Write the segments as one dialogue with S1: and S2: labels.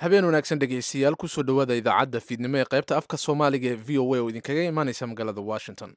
S1: habeen wanaagsan dhegaystayaal kusoo dhowaada idaacadda fiidnimo ee qaybta afka soomaaliga ee v o a oo idinkaga imaanaysa magaalada washington.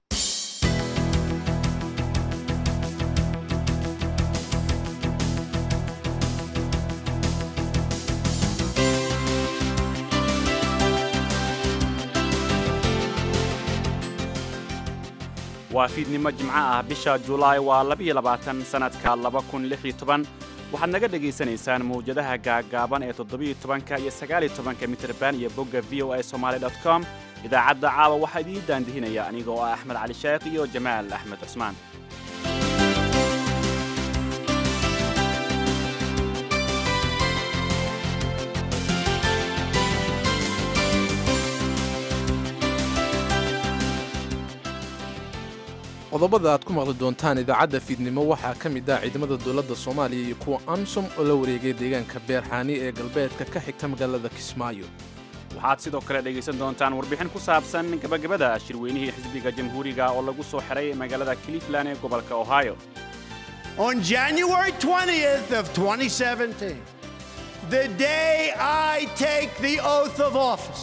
S2: waa fiidnimo jimco ah bisha Juulaay waa 22 sanadka 2016 waxaad naga dhageysanaysaan mawjadaha gaagaaban ee 17 iyo 19 mitirban iyo bogga voasomali.com. idaacadda caawa waxaa idiin daandihinaya aniga oo ah Axmed Cali Sheekh iyo Jamaal Axmed Cusmaan.
S1: qodobada aad ku maqli doontaan idaacadda fiidnimo waxaa ka mid ah ciidamada dowladda Soomaaliya iyo kuwa AMSOM oo la wareegay deegaanka Beerxaani ee galbeedka ka xigta magaalada Kismaayo.
S2: waxaad sidoo kale dhegaysan doontaan warbixin ku saabsan gabagabada shirweynihii xisbiga jamhuuriga oo lagu soo xiray magaalada Cleveland ee gobolka Ohio.
S3: On January 20th of 2017, the day I take the oath of office,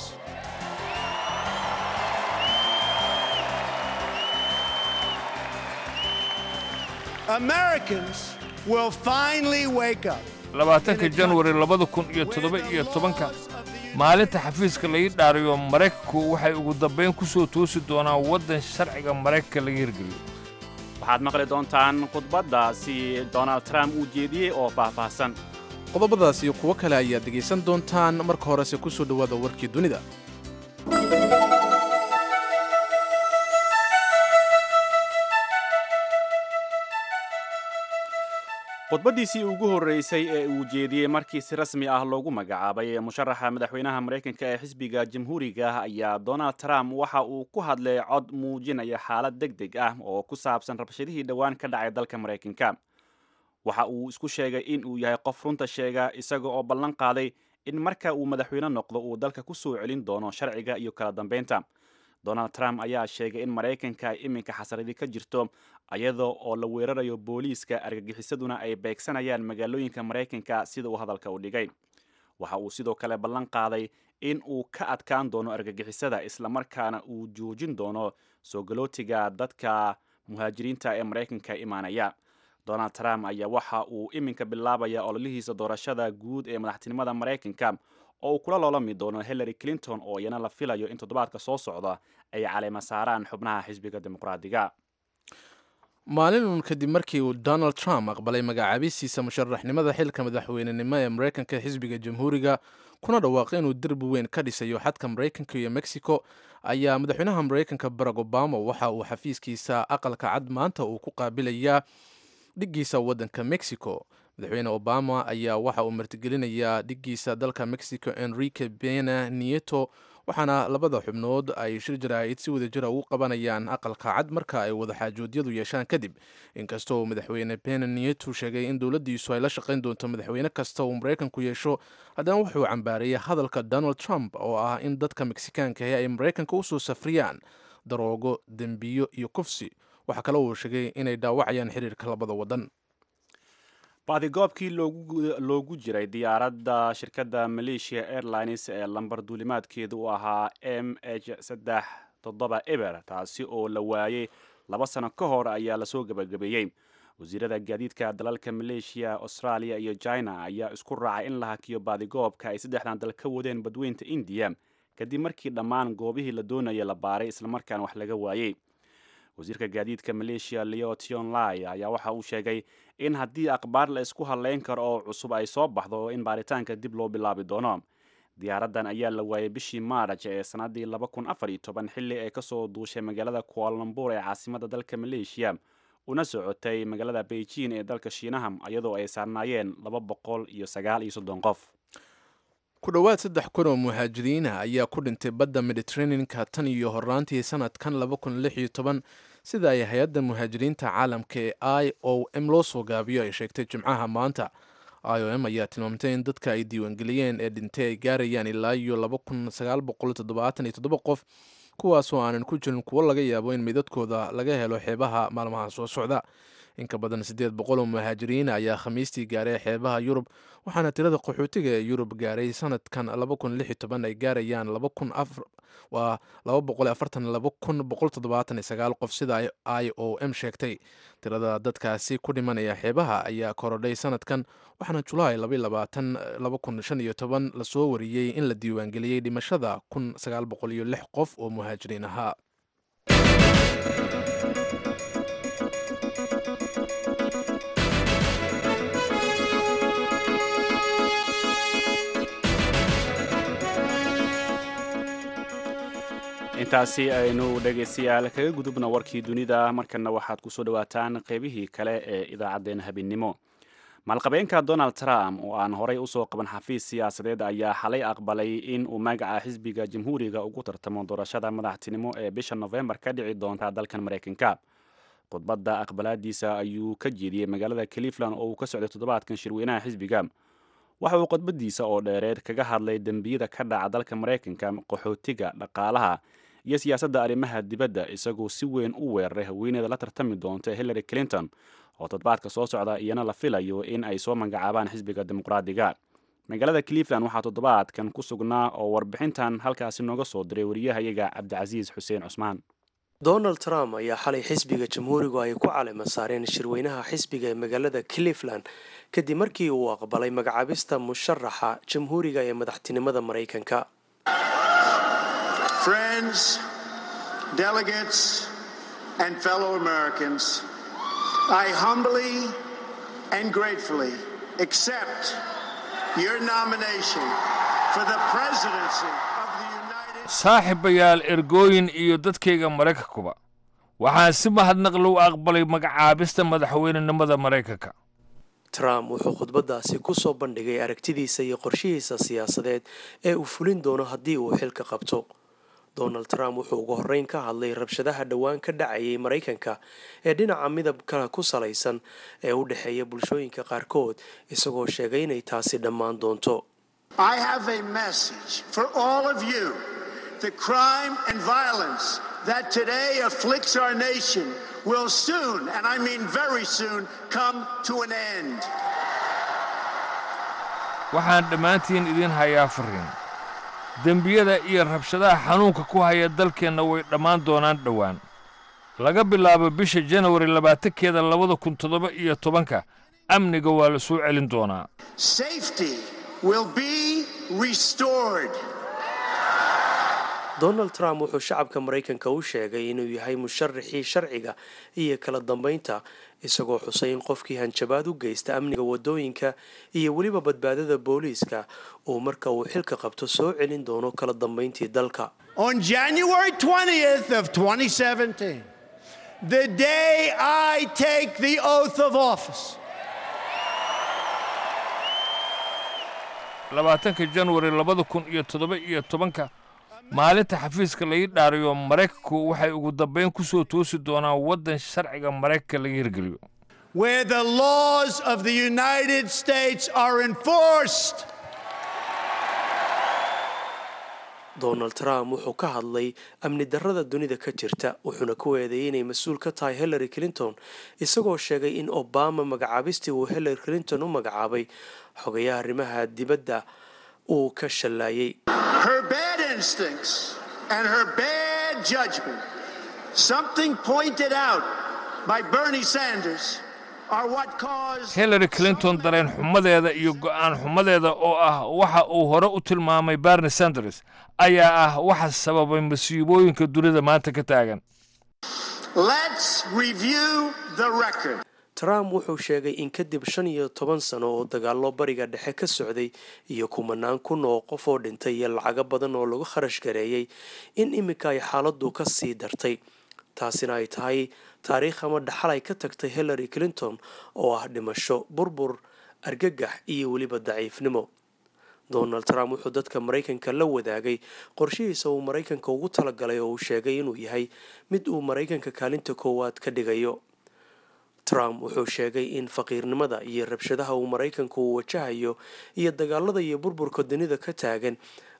S3: Americans will finally wake up.
S4: 20 January 2017 maalinta xafiiska laga dhaariyo Mareykanku waxay ugu dambeyn ku soo toosi doonaan wadan sharciga Mareykanka laga hirgeliyo.
S2: waxaad maqli doontaan khudbadaasi Donald Trump uu jeediyey oo faahfaahsan.
S1: qodobadaas iyo kuwo kale ayaad dhegaysan doontaan marka horese kusoo dhowaada warkii dunida.
S2: khudbadiisii ugu horreysay ee uu jeediyey markii si rasmi ah loogu magacaabay musharaxa madaxweynaha Mareykanka ee xisbiga jamhuuriga ayaa Donald Trump waxa uu ku hadlay cod muujinaya xaalad degdeg ah oo ku saabsan rabshadihii dhawaan ka dhacay dalka Mareykanka. waxa uu isku sheegay in uu yahay qof runta sheega isaga oo ballan qaaday in marka uu madaxweyne noqdo uu dalka ku soo celin doono sharciga iyo kala dambeynta. Donald Trump ayaa sheegay in Mareykanka ay iminka xasaradi ka jirto ayadoo oo la weerarayo booliiska argagixisaduna ay beegsanayaan magaalooyinka Mareykanka sida uu hadalka u dhigay. waxa uu sidoo kale ballan qaaday in uu ka adkaan doono argagixisada isla markaana uu joojin doono soo galootiga dadka muhaajiriinta ee Mareykanka imaanaya. Donald Trump ayaa waxa uu iminka bilaabaya ololihiisa doorashada guud ee madaxtinimada Mareykanka oo uu kula loolami doono Hillary Clinton oo iyana la filayo in toddobaadka soo socda ay caleema saaraan xubnaha xisbiga dimuqraadiga.
S1: maalin kadib markii uu Donald Trump aqbalay magacaabisiisa musharaxnimada xilka madaxweynenimo ee Mareykanka xisbiga jamhuuriga kuna dhawaaqay inuu derbi weyn ka dhisayo xadka Mareykanka iyo Mexico ayaa madaxweynaha Mareykanka Barack Obama waxa uu xafiiskiisa aqalka cad maanta uu ku qaabilayaa dhigiisa wadanka Mexico. madaxweyne Obama ayaa waxa uu martigelinayaa dhigiisa dalka Mexico Enrique Pena Nieto waxaana labada xubnood ay shir jaraa'id si wada jir ah u qabanayaan aqalka cad marka ay wada xaajoodyadu yeeshaan kadib. inkastoo madaxweyne Pena Nieto sheegay in dowladdiisu ay la shaqayn doonto madaxweyne kasta oo Mareykanku yeesho, haddana wuxuu cambaareeyay hadalka Donald Trump oo ah in dadka Meksikaanka ay Mareykanka u soo safriyaan daroogo, dembiyo iyo kufsi. waxa kale uu sheegay inay dhaawacayaan xiriirka labada wadan.
S2: baadigoobkii loogu jiray diyaaradda shirkadda Malaysia Airlines ee lambar duulimaadkeedu u ahaa MH370 Eber taasi oo la waayay 2 sano ka hor ayaa la soo gabagabeeyey. wasiirada gaadiidka dalalka Malaysia, Australia iyo China ayaa isku raacay in la hakiyo baadigoobka ay saddexdan dal ka wadeen badweynta India kadib markii dhammaan goobihii la doonayay la baaray isla markaana wax laga waayay. wasiirka gaadiidka Malaysia Leo Tion Lai ayaa waxa uu sheegay in haddii akhbaar la isku haleyn karo oo cusub ay soo baxdo in baaritaanka dib loo bilaabi doono. diyaaraddan ayaa la waayay bishii Maarch ee sanadii 2014 xilli ay ka soo duushay magaalada Kuala Lumpur ee caasimadda dalka Malaysia una socotay magaalada Beijing ee dalka Shiinaha iyadoo ay saarnaayeen 239 qof.
S1: ku dhowaad 3,000 oo muhaajiriin ah ayaa ku dhintay badda Mediterranean-ka tan iyo horaantii sanadkan 2016 sida ay hay'adda muhaajiriinta caalamka ee IOM loo soo gaabiyo ay sheegtay Jimcaha maanta. IOM ayaa tilmaamtay in dadka ay diiwaangeliyeen ee dhintay ay gaarayaan ilaa iyo 2,977 qof, kuwaasoo aanan ku jirin kuwo laga yaabo in midadkooda laga helo xeebaha maalmaha soo socda. in ka badan 800 oo muhaajiriin ayaa khamiistii gaaray xeebaha Yurub, waxaana tirada qaxootiga ee Yurub gaaray sanadkan 2016 ay gaarayaan 242,179 qof sida IOM sheegtay. tirada dadkaasi ku dhimanaya xeebaha ayaa korodhay sanadkan, waxaana Julaay 22, 2015 lasoo wariyey in la diiwaangeliyey dhimashada 1906 qof oo muhaajiriin ahaa.
S2: intaasi aynu dhegaystayaal kaga gudubna warkii dunida. markana waxaad ku soo dhawaataan qaybihii kale ee idaacaddeen habeenimo. maalqabeenka Donald Trump oo aan horay usoo qaban xafiis siyaasadeed ayaa xalay aqbalay in uu magaca xisbiga jamhuuriga ugu tartamo doorashada madaxtinimo ee bisha November ka dhici doonta dalkan Mareykanka. khudbadda aqbalaadiisa ayuu ka jeediyey magaalada Cleveland oo uu ka socday toddobaadkan shirweynaha xisbiga. waxa uu khudbadiisa oo dheereed kaga hadlay dembiyada ka dhaca dalka Mareykanka, qaxootiga, dhaqaalaha iyo siyaasadda arrimaha dibadda, isagoo si weyn u weeraray haweeneyda la tartami doonta Hillary Clinton oo toddobaadka soo socda iyana la filayo in ay soo magacaabaan xisbiga dimuqraadiga. magaalada Cleveland waxaa toddobaadkan ku sugnaa oo warbixintan halkaasi nooga soo diray wariyahayaga Cabdicasiis Xuseen Cusmaan.
S5: Donald Trump ayaa xalay xisbiga jamhuurigu ay ku caleema saareen shirweynaha xisbiga ee magaalada Cleveland kadib markii uu aqbalay magacaabista musharaxa jamhuuriga ee madaxtinimada Mareykanka.
S3: Friends, delegates, and fellow Americans, I humbly and gratefully accept your nomination for the presidency of the United States.
S4: saaxiibayaal ergooyin iyo dadkayga Mareykankuba, waxaan si mahadnaq loo aqbalay magacaabista madaxweynenimada Mareykanka.
S5: Trump wuxuu khudbadaasi ku soo bandhigay aragtidiisa iyo qorshihiisa siyaasadeed ee uu fulin doono haddii uu xilka qabto. Donald Trump wuxuu ugu horreyn ka hadlay rabshadaha dhawaan ka dhacayay Mareykanka ee dhinaca midabka ku salaysan ee u dhaxeeya bulshooyinka qaarkood, isagoo sheegay inay taasi dhammaan doonto.
S3: I have a message for all of you. The crime and violence that today afflicts our nation will soon, and I mean very soon, come to an end.
S4: waxaan dhammaantiin idin hayaa fariin. dembiyada iyo rabshadaha xanuunka ku haya dalkeenna way dhammaan doonaan dhowaan. laga bilaabo bisha January 20keeda 2017 amniga waa la soo celin doonaa.
S3: Safety will be restored.
S5: Donald Trump wuxuu shacabka Mareykanka u sheegay inuu yahay musharaxii sharciga iyo kala dambeynta, isagoo xusay in qofkii hanjabaad u geysta amniga wadooyinka iyo weliba badbaadada booliiska uu marka uu xilka qabto soo celin doono kala dambeyntii dalka.
S3: On January 20th of 2017, the day I take the oath of office,
S4: 20 January 2017 maalinta xafiiska la dhaariyo Mareykanku waxay ugu dambeyn ku soo toosi doonaan wadan sharciga Mareykanka laga hirgeliyo,
S3: where the laws of the United States are enforced.
S5: Donald Trump wuxuu ka hadlay amni darrada dunida ka jirta, wuxuuna ku eedeeyay inay mas'uul ka tahay Hillary Clinton, isagoo sheegay in Obama magacaabistii uu Hillary Clinton u magacaabay xogayaha arrimaha dibadda uu ka shalayay.
S3: Her bad instincts and her bad judgment, something pointed out by Bernie Sanders, are what caused
S4: Hillary Clinton dareen xumadeeda iyo go'aan xumadeeda oo ah waxa uu hore u tilmaamay Bernie Sanders ayaa ah waxa sababay masiibooyinka dunida maanta ka taagan.
S3: Let's review the record.
S5: Trump wuxuu sheegay in kadib 15 sano oo dagaallo bariga dhexe ka socday iyo kumanaan kun oo qof oo dhintay iyo lacago badan oo lagu kharash gareeyay in imika ay xaaladdu ka sii dartay. taasina ay tahay taariikh ama dhaxal ay ka tagtay Hillary Clinton oo ah dhimasho, burbur, argagax iyo weliba daciifnimo. Donald Trump wuxuu dadka Mareykanka la wadaagay qorshihiisa uu Mareykanka ugu talagalay oo uu sheegay inuu yahay mid uu Mareykanka kaalinta koowaad ka dhigayo. Trump wuxuu sheegay in faqiirnimada iyo rabshadaha uu Mareykanku wajahayo iyo dagaalada iyo burburka dunida ka taagan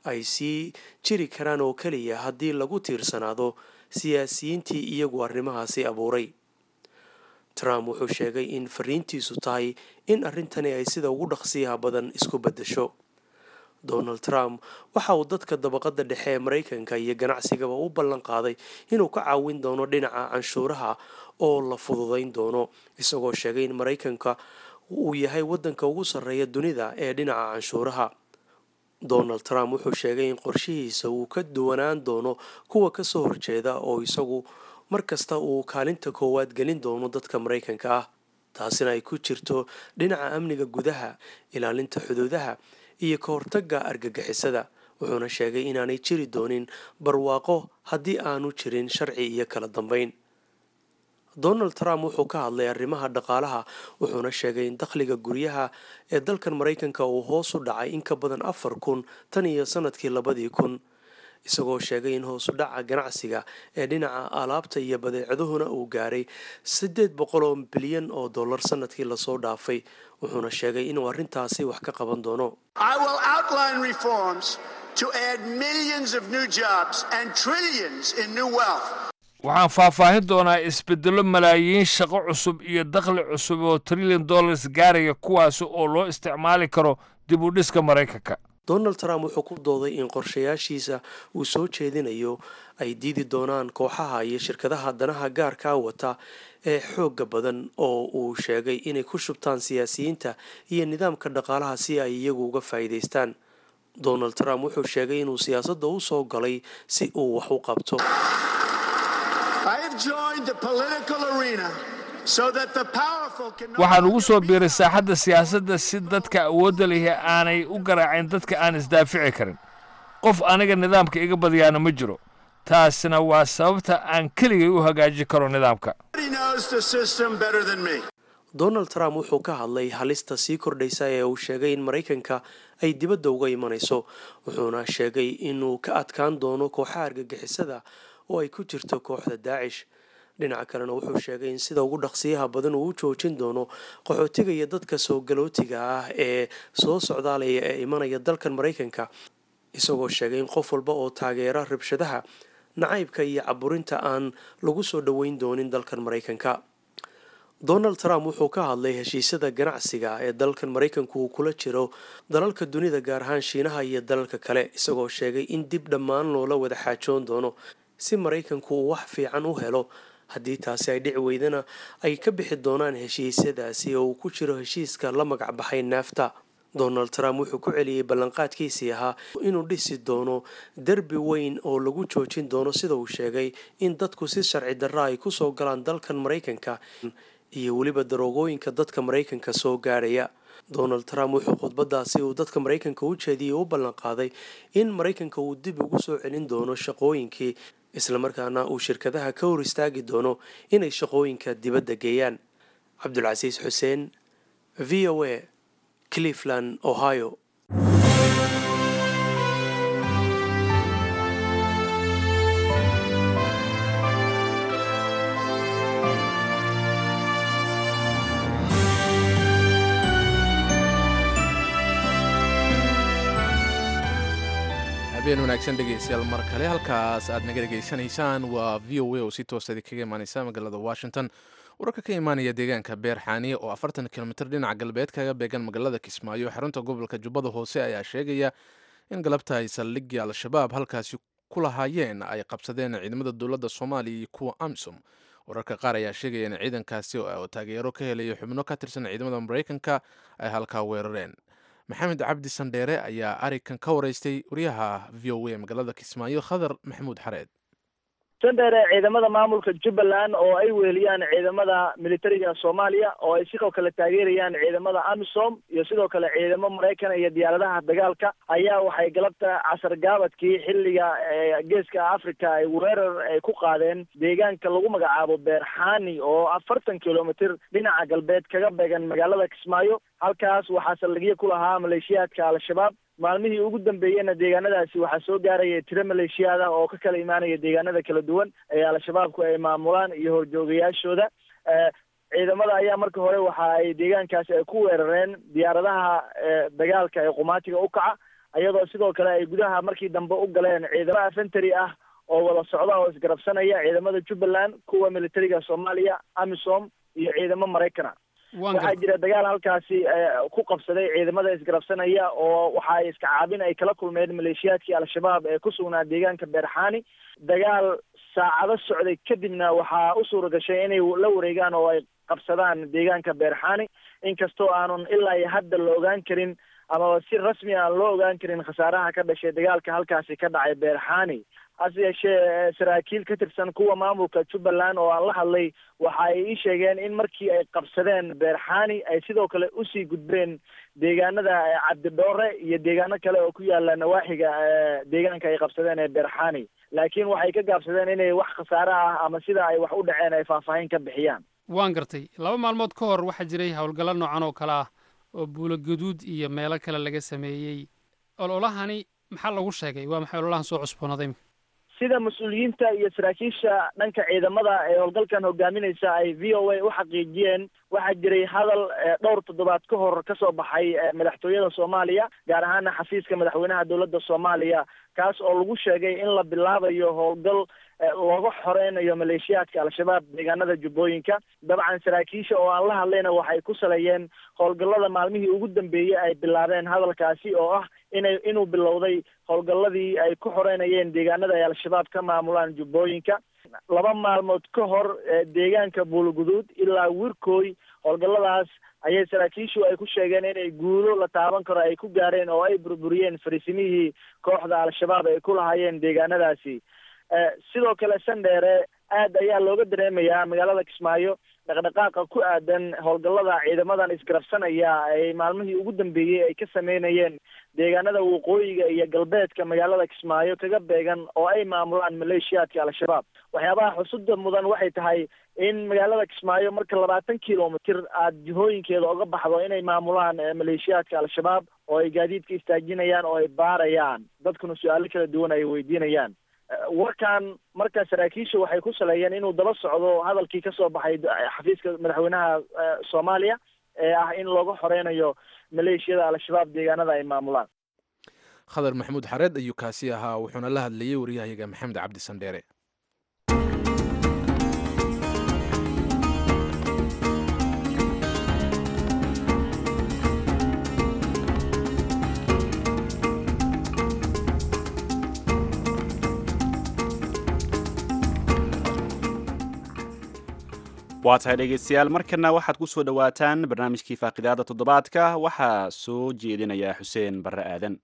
S5: ay sii jiri karaan oo keliya haddii lagu tiirsanaado siyaasiyiintii iyagu arrimahaasi abuuray. Trump wuxuu sheegay in fariintiisu tahay in arrintani ay sida ugu dhaqsiyaha badan isku beddesho. Donald Trump waxa uu dadka dabaqada dhexe ee Mareykanka iyo ganacsigaba u ballan qaaday inuu ka caawin doono dhinaca canshuuraha oo la fududayn doono, isagoo sheegay in Mareykanka uu yahay waddanka ugu sarreeya dunida ee dhinaca canshuuraha. Donald Trump wuxuu sheegay in qorshihiisa uu ka duwanaan doono kuwa ka soo horjeeda oo isagu markasta uu kaalinta koowaad gelin doono dadka Mareykanka ah, taasina ay ku jirto dhinaca amniga gudaha, ilaalinta xuduudaha iyo ka hortagga argagixisada. Wuxuuna sheegay inaanay jiri doonin barwaaqo haddii aanu jirin sharci iyo kala dambeyn. Donald Trump wuxuu ka hadlay arrimaha dhaqaalaha, wuxuuna sheegay in dakhliga guryaha ee dalkan Mareykanka uu hoos u dhacay in ka badan 4,000 tan iyo sanadkii 2000, isagoo sheegay in hoos u dhaca ganacsiga ee dhinaca alaabta iyo badeecaduhuna uu gaaray $800 bilyan sanadkii lasoo dhaafay. Wuxuuna sheegay inuu arrintaasi wax ka qaban doono.
S3: I will outline reforms to add millions of new jobs and trillions in new wealth.
S4: waxaan faahfaahin doonaa isbedelo malaayiin shaqo cusub iyo dakhli cusub oo $1 trillion gaaraya, kuwaas oo loo isticmaali karo dib u dhiska Mareykanka.
S5: Donald Trump wuxuu ku dooday in qorshayaashiisa uu soo jeedinayo ay diidi doonaan kooxaha iyo shirkadaha danaha gaarka wata ee xooga badan oo uu sheegay inay ku shubtaan siyaasiyiinta iyo nidaamka dhaqaalaha si ay iyagu uga faa'iidaystaan. Donald Trump wuxuu sheegay inuu siyaasadda u soo galay si uu wax u qabto.
S4: waxaan ugu soo biiray saaxadda siyaasadda si dadka awoodda leh aanay u garaacin dadka aan isdaafici karin. qof aniga nidaamka iga badiyaana ma jiro, taasina waa sababta aan keligay u hagaajin karo nidaamka.
S5: Donald Trump wuxuu ka hadlay halista sii kordhaysa ee uu sheegay in Mareykanka ay dibadda uga imanayso, wuxuuna sheegay inuu ka adkaan doono kooxaha argagixisada oo ay ku jirto kooxda Daesh. Dhinaca kalena wuxuu sheegay in sida ugu dhaqsiyaha badan uu u joojin doono qaxootiga iyo dadka soo galootiga ah ee soo socdaalaya ee imanaya dalkan Mareykanka, isagoo sheegay in qof walba oo taageera rabshadaha, nacaybka iyo caburinta aan lagu soo dhoweyn doonin dalkan Mareykanka. Donald Trump wuxuu ka hadlay heshiisyada ganacsiga ee dalkan Mareykanku uu kula jiro dalalka dunida gaar ahaan Shiinaha iyo dalalka kale, isagoo sheegay in dib dhammaan loola wada xaajoon doono si Mareykanku uu wax fiican u helo. Haddii taasi ay dhici weydana ay ka bixi doonaan heshiisyadaasi oo uu ku jiro heshiiska la magac baxay NAFTA. Donald Trump wuxuu ku celiyey ballanqaadkiisii ahaa inuu dhisi doono derbi weyn oo lagu joojin doono sida uu sheegay in dadku si sharci darro ay ku soo galaan dalkan Mareykanka iyo weliba daroogooyinka dadka Mareykanka soo gaaraya. Donald Trump wuxuu khudbadaasi uu dadka Mareykanka u jeediyey u ballan qaaday in Mareykanka uu dib ugu soo celin doono shaqooyinkii, isla markaana uu shirkadaha ka hor istaagi doono inay shaqooyinka dibadda geeyaan. Cabdulcasiis Xuseen, VOA, Cleveland, Ohio.
S1: habeen wanaagsan dhegeystayaal mar kale, halkaas aad naga dhegeysanaysaan waa VOA oo si toosa kaga imaaneysa magaalada Washington. wararka ka imaanaya deegaanka Beerxaaniye oo 40 kilomitir dhinaca galbeed kaga beegan magaalada Kismaayo xarunta gobolka Jubbada Hoose ayaa sheegaya in galabta ay saldhigii Al-Shabaab halkaasi ku lahaayeen ay qabsadeen ciidamada dowladda Soomaaliya iyo kuwa AMISOM. wararka qaar ayaa sheegaya in ciidankaasi oo taageero ka helaya xubno ka tirsan ciidamada Mareykanka ay halkaa weerareen. maxamed cabdi sandheere ayaa arikan ka wareystay wariyaha VOA magaalada Kismaayo Khadar Maxamuud Xareed.
S6: sandheere ciidamada maamulka Jubbaland oo ay weeliyaan ciidamada militariga Soomaaliya oo ay sidoo kale taageerayaan ciidamada AMISOM iyo sidoo kale ciidamo Mareykan iyo diyaaradaha dagaalka ayaa waxay galabta casar gaabadkii xilliga geeska Afrika ay weerar ay ku qaadeen deegaanka lagu magacaabo Beerxaani oo 40 kilomitir dhinaca galbeed kaga beegan magaalada Kismaayo. halkaas waxaa saldhigyo ku lahaa maleeshiyaadka Al-Shabaab. maalmihii ugu dambeeyayna deegaanadaasi waxaa soo gaaraya tiro maleeshiyaada oo ka kala imaanaya deegaanada kala duwan ee Al-Shabaabku ay maamulaan iyo horjoogayaashooda. ciidamada ayaa marka hore waxa ay deegaankaasi ay ku weerareen diyaaradaha dagaalka ee qumaatiga u kaca iyadoo sidoo kale ay gudaha markii dambe u galeen ciidamo infantry ah oo wada socda oo isgarabsanaya ciidamada Jubbaland kuwa militariga Soomaaliya AMISOM iyo ciidamo Mareykan waxaa jira dagaal halkaasi ku qabsaday ciidamada isgarabsanaya oo waxa ay iska caabin ay kala kulmeen maleeshiyaadkii al-shabaab ee ku sugnaa deegaanka Beerxaani dagaal saacado socday kadibna waxaa u suura gashay inay la wareegaan oo ay qabsadaan deegaanka Beerxaani inkastoo aanun ilaa iyo hadda la ogaan karin ama si rasmi ah loo ogaan karin khasaaraha ka dhashay dagaalka halkaasi ka dhacay Beerxaani hase yeeshee saraakiil ka tirsan kuwa maamulka Jubbaland oo aan la hadlay waxa ay ii sheegeen in markii ay qabsadeen Beerxaani ay sidoo kale usii gudbeen deegaanada Cabdidhoore iyo deegaano kale oo ku yaala nawaaxiga deegaanka ay qabsadeen ee Beerxaani laakiin waxay ka gaabsadeen inay wax khasaare ah ama sida ay wax u dhaceen ay faahfaahin ka bixiyaan
S7: waan gartay 2 maalmood ka hor waxaa jiray howlgallo noocan oo kale ah oo buulo gaduud iyo meelo kale laga sameeyey ololahani maxaa lagu sheegay waa maxay ololahan soo cusboonaaday
S6: sida mas'uuliyiinta iyo saraakiisha dhanka ciidamada ee howlgalkan hogaaminaysa ay VOA u xaqiijiyeen waxaa jiray hadal dhowr toddobaad ka hor ka soo baxay madaxtooyada Soomaaliya gaar ahaan xafiiska madaxweynaha dowladda Soomaaliya kaas oo lagu sheegay in la bilaabayo howlgal looga xoreynayo maleeshiyaadka al-shabaab deegaanada Jubbooyinka dabcan saraakiisha oo aan la hadlayna waxay ku saleeyeen howlgallada maalmihii ugu dambeeyay ay bilaabeen hadalkaasi oo ah inuu bilowday howlgalladii ay ku xoreynayeen deegaanada ay al-shabaab ka maamulaan Jubbooyinka 2 maalmood ka hor deegaanka Buulguduud ilaa Wirkooy howlgalladaas ayay saraakiishu ay ku sheegeen inay guulo la taaban karo ay ku gaareen oo ay burburiyeen fariisimihii kooxda al-shabaab ay ku lahaayeen deegaanadaasi sidoo kale Sandheere aad ayaa looga dareemayaa magaalada Kismaayo dhaqdhaqaaqa ku aadan howlgallada ciidamadan isgarabsanaya ay maalmihii ugu dambeeyay ay ka sameynayeen deegaanada waqooyiga iyo galbeedka magaalada Kismaayo kaga beegan oo ay maamulaan maleeshiyaadka al-shabaab waxyaabaha xusuuda mudan waxay tahay in magaalada Kismaayo marka 20 kilomitir aad jihooyinkeeda uga baxdo inay maamulaan maleeshiyaadka al-shabaab oo ay gaadiidka istaajinayaan oo ay baarayaan dadkuna su'aalo kala duwan ay weydiinayaan warkan marka saraakiisha waxay ku saleeyeen inuu daba socdo hadalkii ka soo baxay xafiiska madaxweynaha Soomaaliya ee ah in looga xoreynayo maleeshiyada al-shabaab deegaanada ay maamulaan
S1: khadar maxamuud xareed ayuu kaasi ahaa wuxuuna la hadlayay wariyahayaga maxamed cabdi sandheere
S2: waa tahay dhegeystayaal markana waxaad ku soo dhowaataan barnaamijkii faaqidaada toddobaadka waxaa soo jeedinaya xuseen barre aadan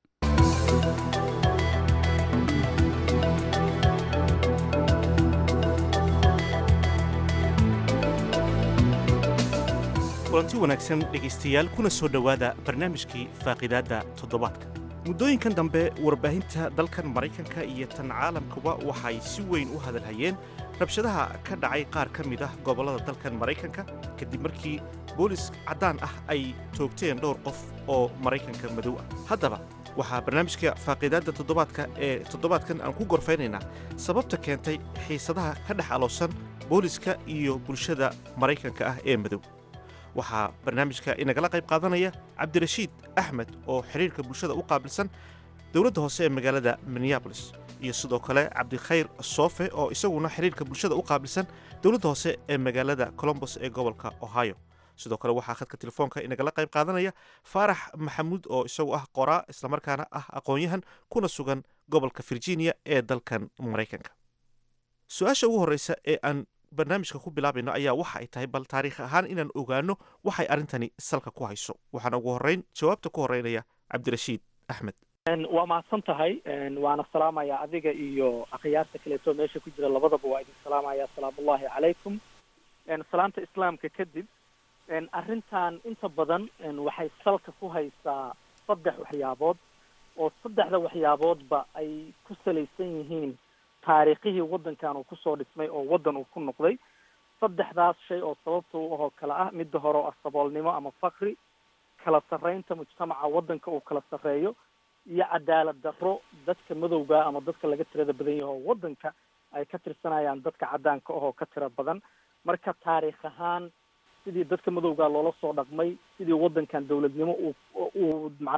S8: kulanti wanaagsan dhegaystayaal kuna soo dhowaada barnaamijkii faaqidaadda toddobaadka muddooyinkan dambe warbaahinta dalkan maraykanka iyo tan caalamkuba waxay si weyn u hadalhayeen rabshadaha ka dhacay qaar ka mid ah gobollada dalkan maraykanka kadib markii boolis caddaan ah ay toogteen dhowr qof oo maraykanka madow ah haddaba waxaa barnaamijka faaqiidaadda toddobaadka ee toddobaadkan aan ku gorfaynaynaa sababta keentay xiisadaha ka dhex aloosan booliska iyo bulshada maraykanka ah ee madow waxaa barnaamijka inagala qayb qaadanaya cabdirashiid axmed oo xidhiirka bulshada u qaabilsan dowladda hoose ee magaalada minneabolis iyo sidoo kale cabdikhayr soofe oo isaguna xidhiirka bulshada u qaabilsan dowladda hoose ee magaalada colombos ee gobolka ohio sidoo kale waxaa khadka telefoonka inagala qayb qaadanaya faarax maxamuud oo isagu ah qoraa islamarkaana ah aqoon-yahan kuna sugan gobolka virginia ee dalkan maraykanka su-aasha ugu horreysa ee aan barnaamijka ku bilaabayno ayaa waxa ay tahay bal taariikh ahaan inaan ogaano waxay arrintani salka ku hayso waxaana ugu horreyn jawaabta ku horreynaya cabdirashiid axmed
S9: waa mahadsan tahay waana salaamaya adiga iyo akhyaarta kaleeto meesha ku jira labadaba waa idin salaamaya asalaamullahi calaykum salaamta islaamka kadib arrintan inta badan waxay salka ku haysaa 3 waxyaabood oo 3 waxyaaboodba ay ku salaysan yihiin taariikhihii waddankan uu kusoo dhismay oo waddan uu ku noqday 3daas shay oo sababta u ahoo kale ah midda hore oo saboolnimo ama fakri kala sarreynta mujtamaca waddanka uu kala sarreeyo iyo cadaalad darro dadka madowga ama dadka laga tirada badan yahay oo waddanka ay ka tirsanayaan dadka caddaanka ahoo ka tira badan marka taariikh ahaan sidii dadka madowga loola soo dhaqmay sidii waddankan dawladnimo uu macnaha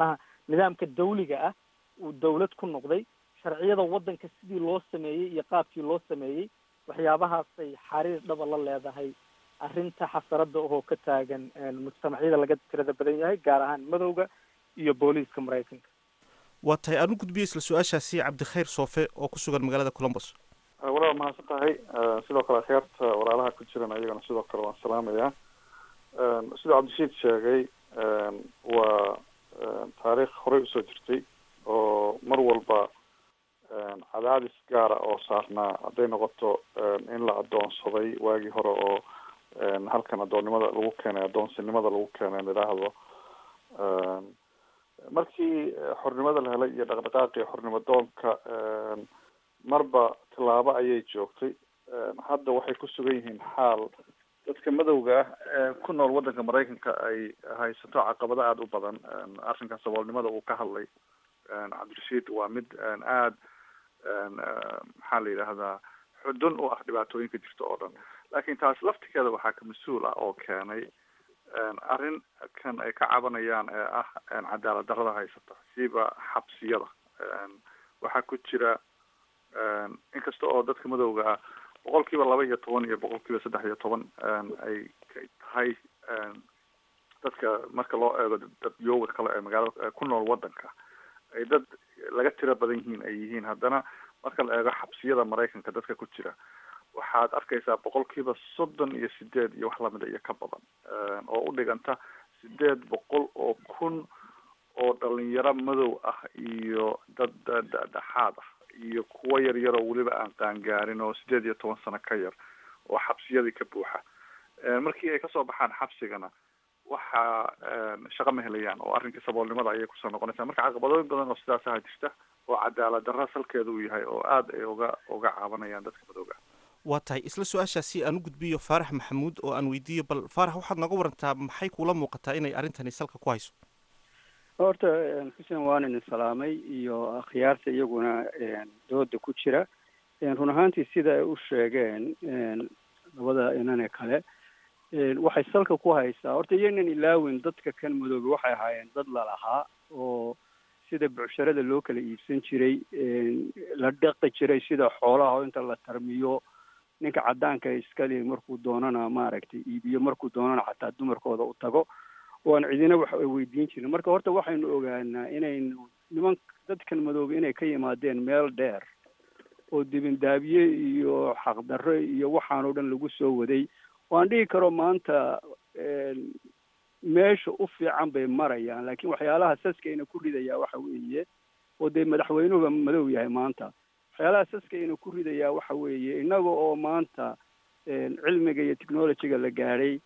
S9: nidaamka dawliga ah uu dawlad ku noqday sharciyada waddanka sidii loo sameeyey iyo qaabkii loo sameeyey waxyaabahaasay xariir dhaba la leedahay arrinta xasarada oo ka taagan mujtamacyada laga tirada badan yahay gaar ahaan madowga iyo booliiska maraykanka.
S8: waa tahay aan u gudbiyey isla su-aashaasi cabdikhayr soofe oo ku sugan magaalada columbus.
S10: walaal mahadsan tahay sidoo kale akhyaarta walaalaha ku jiran ayagana sidoo kale waan salaamayaa. sidoo cabdishiid sheegay waa taariikh horey usoo jirtay oo mar walba cadaadis gaara oo saarnaa hadday noqoto in la adoonsaday waagii hore oo halkan adoonnimada lagu keenay adoonsinimada lagu keenay idhaahdo markii xornimada la helay iyo dhaqdhaqaaqii xornimo doonka marba tallaabo ayay joogtay. hadda waxay ku sugan yihiin xaal dadka madowga ah ee ku nool waddanka maraykanka ay haysato caqabado aada u badan. arrinka saboolnimada uu ka hadlay cabdirashiid waa mid aada maxaa la yidhaahdaa xudun u ah dhibaatooyinka jirta oo dhan. laakiin taas laftigeeda waxaa ka mas-uul ah oo keenay arrin kan ay ka cabanayaan ee ah cadaalad darrada haysata siiba xabsiyada. waxaa ku jira inkasta oo dadka madowga ah 2% iyo 3% ay tahay dadka marka loo eego dad yooga kale ee magaalada ku nool waddanka ay dad laga tiro badan yihiin ay yihiin, haddana marka la eego xabsiyada maraykanka dadka ku jira waxaad arkaysaa 38% iyo wax lamida iyo ka badan oo u dhiganta 800,000 oo dhalinyaro madow ah iyo dad dhexaad ah iyo kuwo yar yar oo weliba aan qaangaarin oo 18 sano ka yar oo xabsiyadii ka buuxa. markii ay kasoo baxaan xabsigana waxaa shaqo ma helayaan oo arrinkii saboolnimada ayay kusoo noqonaysaa. marka caqabadooyin badan oo sidaasaha jirta oo cadaalad darra salkeeda uu yahay oo aada ay uga caabanayaan dadka madowga.
S8: waa tahay isla su-aashaasi aan u gudbiyo faarax maxamuud oo aan weydiiyo bal faarax waxaad nooga warantaa maxay kuula muuqataa inay arrintani salka ku hayso?
S11: horta xuseen waan idin salaamay iyo akhyaarta iyaguna dooda ku jira. run ahaantii sida ay u sheegeen labada inane kale waxay salka ku haysaa horta iyaynan ilaawin dadka kan madoobe waxay ahaayeen dad lalahaa oo sida bucsharada loo kala iibsan jiray la dhaqi jiray sida xoolaha oo inta la tarmiyo ninka caddaanka iskale markuu doonana maaragtay iibiyo markuu doonana xataa dumarkooda u tago waan cidina wax ay weydiin jirin. marka horta waxaynu ogaanaa inaynu dadkan madoobe inay ka yimaadeen meel dheer oo dibindaabiye iyo xaqdarro iyo waxaanoo dhan lagu soo waday. waan dhihi karo maanta meesha u fiican bay marayaan, laakiin waxyaalaha saskayna ku ridayaa waxa weeye oo dee madaxweynuhuba madow yahay maanta. waxyaalaha saskayna ku ridayaa waxa weeye innaga oo maanta cilmiga iyo technologyga la gaadhay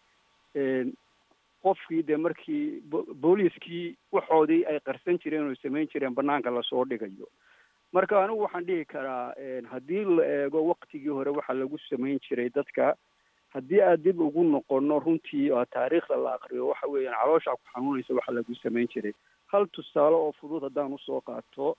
S11: qofkii dee markii booliiskii waxoodii ay qarsan jireen oo samayn jireen banaanka lasoo dhigayo. marka anigu waxaan dhihi karaa haddii la eego waktigii hore waxa lagu samayn jiray dadka, haddii aad dib ugu noqono runtii oo taariikhda la aqriyo waxa weeyaan caloosha ku xanuunaysa waxa lagu samayn jiray. hal tusaale oo fudud haddaan usoo qaato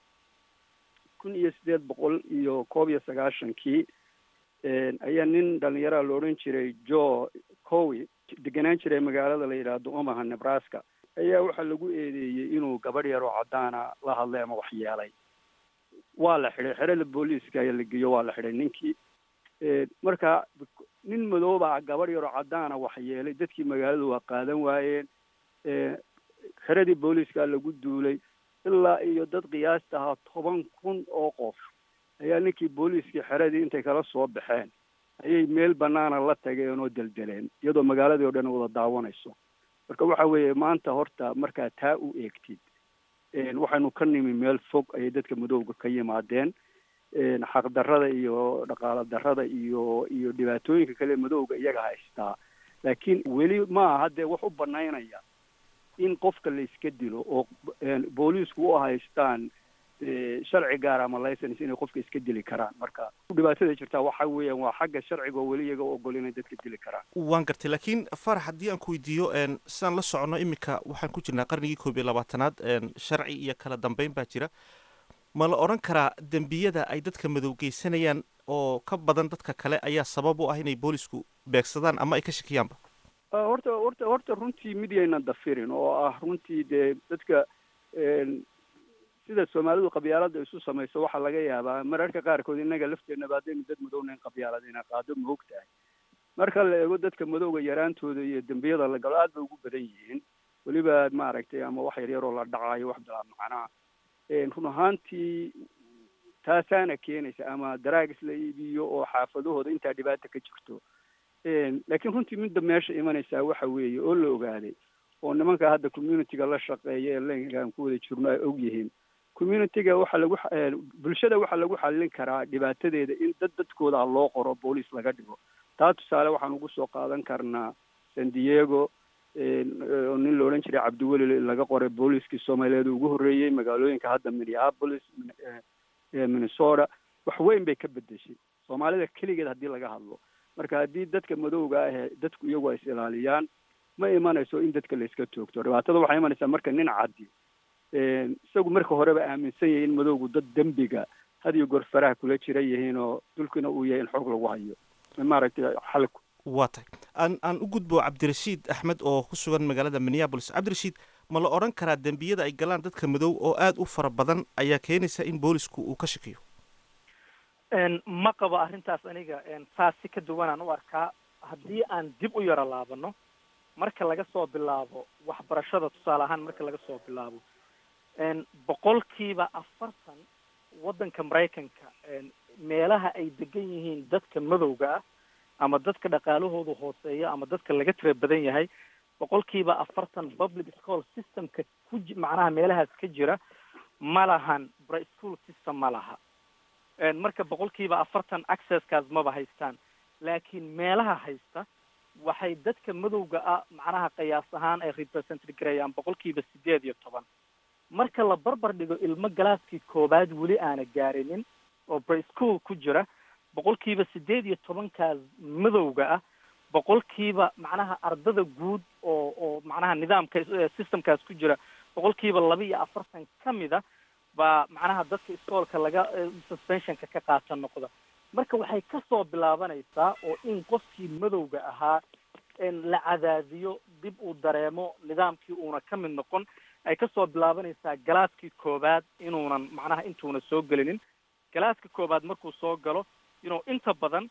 S11: 1891 ayaa nin dhalinyaraha la odhan jiray Joe Cowie deganaan jiray magaalada la yidhaahdo Omaha, Nebraska, ayaa waxaa lagu eedeeyey inuu gabadh yar oo caddaana la hadlay ama wax yeelay. waa la xidhay, xerada booliiska ayaa la geeyo, waa la xidhay ninkii. marka nin madooba gabadh yar oo caddaana wax yeelay, dadkii magaaladu waa qaadan waayeen. xeradii booliiska lagu duulay ilaa iyo dad qiyaasta ahaa 10,000 oo qof ayaa ninkii booliiskii xeradii intay kala soo baxeen ayay meel banaana la tageen oo deldeleen iyadoo magaaladii oo dhan wada daawanayso. marka waxa weeye maanta horta markaa taa u eegtid waxaynu ka nimi meel fog ayay dadka madowga ka yimaadeen. xaqdarrada iyo dhaqaalo darrada iyo dhibaatooyinka kale madowga iyaga haystaa, laakiin weli maaha haddee wax u banaynaya in qofka la iska dilo oo booliisku u haystaan sharci gaar ama license inay qofka iska dili karaan. marka dhibaatada jirtaa waxa weeyaan waa xagga sharciga oo weli iyaga ogol inay dadka dili karaan.
S8: waan gartay, laakiin farax haddii aan ku weydiiyo sidaan la socono iminka waxaan ku jirnaa qarnigii 21aad, sharci iyo kala dambeyn baa jira. ma la odhan karaa dembiyada ay dadka madow geysanayaan oo ka badan dadka kale ayaa sabab u ah inay boolisku beegsadaan ama ay ka shakiyaanba?
S11: horta runtii mid yaynan dafirin oo ah runtii dee dadka sida soomaalidu qabyaalada isu samayso waxaa laga yaabaa mararka qaarkood innaga lafteenaba haddaynu dad madowna in qabyaalada ina qaado ma og tahay marka la eego dadka madowga yaraantooda iyo dembiyada la galo aad bay ugu badan yihiin weliba maaragtay ama wax yar yaroo la dhacayo wax bilaa macnaa run ahaantii taasaana keenaysa ama daraagis la iibiyo oo xaafadahooda intaa dhibaata ka jirto laakiin runtii midda meesha imanaysaa waxa weeye oo la ogaaday oo nimanka hadda communityga la shaqeeya ee lengaan ku wada jirno ay og yihiin communityga waxaa lagu bulshada waxaa lagu xallin karaa dhibaatadeeda in dadkooda loo qoro booliis laga dhigo taa tusaale waxaan ugu soo qaadan karnaa San Diego oo nin la odhan jiray Cabdiweli laga qoray booliiskii Soomaaliyeed ugu horreeyay magaalooyinka hadda Minneapolis Minnesota wax weyn bay ka bedeshay Soomaalida kaligeed haddii laga hadlo marka haddii dadka madowga ah dadku iyagu ay is ilaaliyaan ma imanayso in dadka la iska toogto dhibaatada waxay imanaysaa marka nin caddi isagu marka horeba aaminsan yahay in madowgu dad dembiga had iyo goor faraha kula jira yihiin oo dulkina uu yahay in xoog lagu hayo maaragtay xalku
S8: waa tahay aan u gudbo Cabdirashiid Axmed oo ku sugan magaalada Minneapolis. Cabdirashiid, ma la oran karaa dembiyada ay galaan dadka madow oo aad u fara badan ayaa keenaysa in boolisku uu ka shakiyo?
S9: ma qabo arrintaas aniga saasi ka duwanaan u arkaa haddii aan dib u yara laabano marka laga soo bilaabo waxbarashada tusaale ahaan marka laga soo bilaabo 40% waddanka Mareykanka meelaha ay degan yihiin dadka madowga ah ama dadka dhaqaalahoodu hooseeya ama dadka laga tira badan yahay 40% public school systemka macnaha meelahaas ka jira ma lahan preschool system ma laha marka 40% accesskaas maba haystaan laakiin meelaha haysta waxay dadka madowga ah macnaha qiyaas ahaan ay represent gareeyaan 18% marka la barbar dhigo ilmo galaaskii koobaad weli aana gaarinin oo preschool ku jira 18% madowga ah 100% macnaha ardada guud oo macnaha nidaamka systemkaas ku jira 42% kamida ba macnaha dadka iskoolka laga suspensionka ka qaatan noqda marka waxay ka soo bilaabanaysaa oo in qofkii madowga ahaa in la cadaadiyo dib uu dareemo nidaamkii uuna ka mid noqon ay ka soo bilaabanaysaa galaaskii koobaad inuunan macnaha intuuna soo gelinin galaaska koobaad markuu soo galo inta badan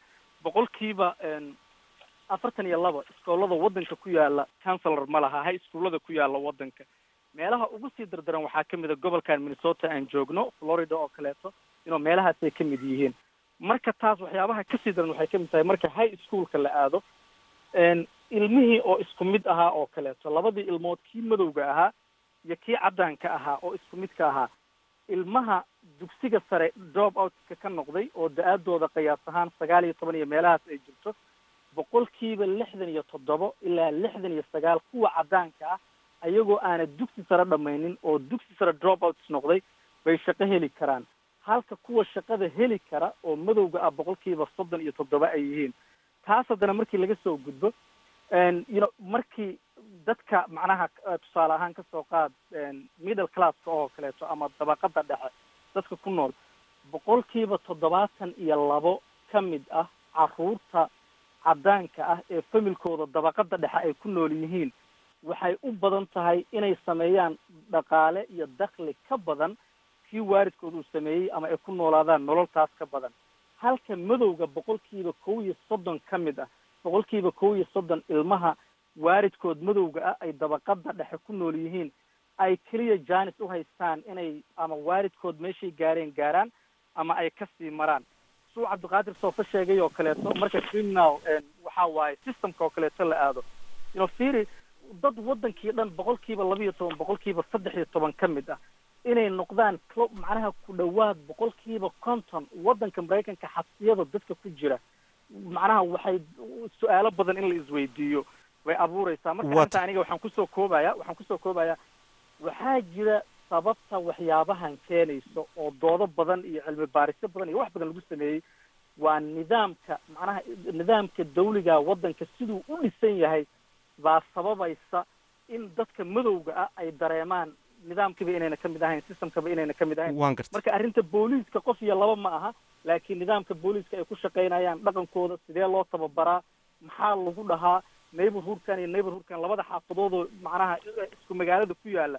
S9: 42% iskoolada waddanka ku yaala counselor ma laha high schoolada ku yaala waddanka meelaha ugu sii dardaran waxaa ka mid a gobolkan Minnesota aan joogno Florida oo kaleeto meelahaas ay ka mid yihiin marka taas waxyaabaha ka sii daran waxay ka mid tahay marka high schoolka la aado ilmihii oo isku mid ahaa oo kaleeto labadii ilmood kii madowga ahaa iyo kii caddaanka ahaa oo isku midka ahaa ilmaha dugsiga sare drop outska ka noqday oo da-aadooda qiyaas ahaan 19 iyo meelahaas ay jirto 67% ilaa 69 kuwa caddaanka ah ayagoo aana dugsi sare dhamaynin oo dugsi sare drop outs noqday bay shaqo heli karaan halka kuwa shaqada heli kara oo madowga ah 37% ay yihiin taas haddana markii laga soo gudbo markii dadka macnaha tusaale ahaan kasoo qaad middle classka oo kaleeto ama dabaqada dhexe dadka ku nool 72% ka mid ah caruurta caddaanka ah ee familkooda dabaqada dhexe ay ku nool yihiin waxay u badan tahay inay sameeyaan dhaqaale iyo dakhli ka badan kii waalidkooda uu sameeyey ama ay ku noolaadaan nololtaas ka badan halka madowga 130% ka mid ah 130% ilmaha waalidkood madowga ah ay dabaqada dhexe ku nool yihiin ay kaliya jaanis u haystaan inay ama waalidkood meeshay gaaraan ama ay kasii maraan suu Cabdiqaadir soo ka sheegay oo kaleeto marka criminal waxa waaye systemka oo kaleeto la aado fiiri dad waddankii dhan 12% 13% ka mid ah inay noqdaan macnaha ku dhawaad 50% waddanka Mareykanka xabsiyada dadka ku jira macnaha waxay su'aalo badan in la isweydiiyo way abuuraysaa marka inta aniga waxaan kusoo koobayaa waxaa jira sababta waxyaabahan keenayso oo doodo badan iyo cilmi baarisyo badan iyo wax badan lagu sameeyey waa nidaamka dawliga waddanka siduu u dhisan yahay baa sababaysa in dadka madowga ah ay dareemaan nidaamkiiba inayna ka mid ahayn systemkaba inayna ka mid ahayn marka arrinta booliiska qof iyo laba ma aha laakiin nidaamka booliiska ay ku shaqaynayaan dhaqankooda sidee loo tababaraa maxaa lagu dhahaa neighborhoodkan labada xaafadood oo macnaha isku magaalada ku yaala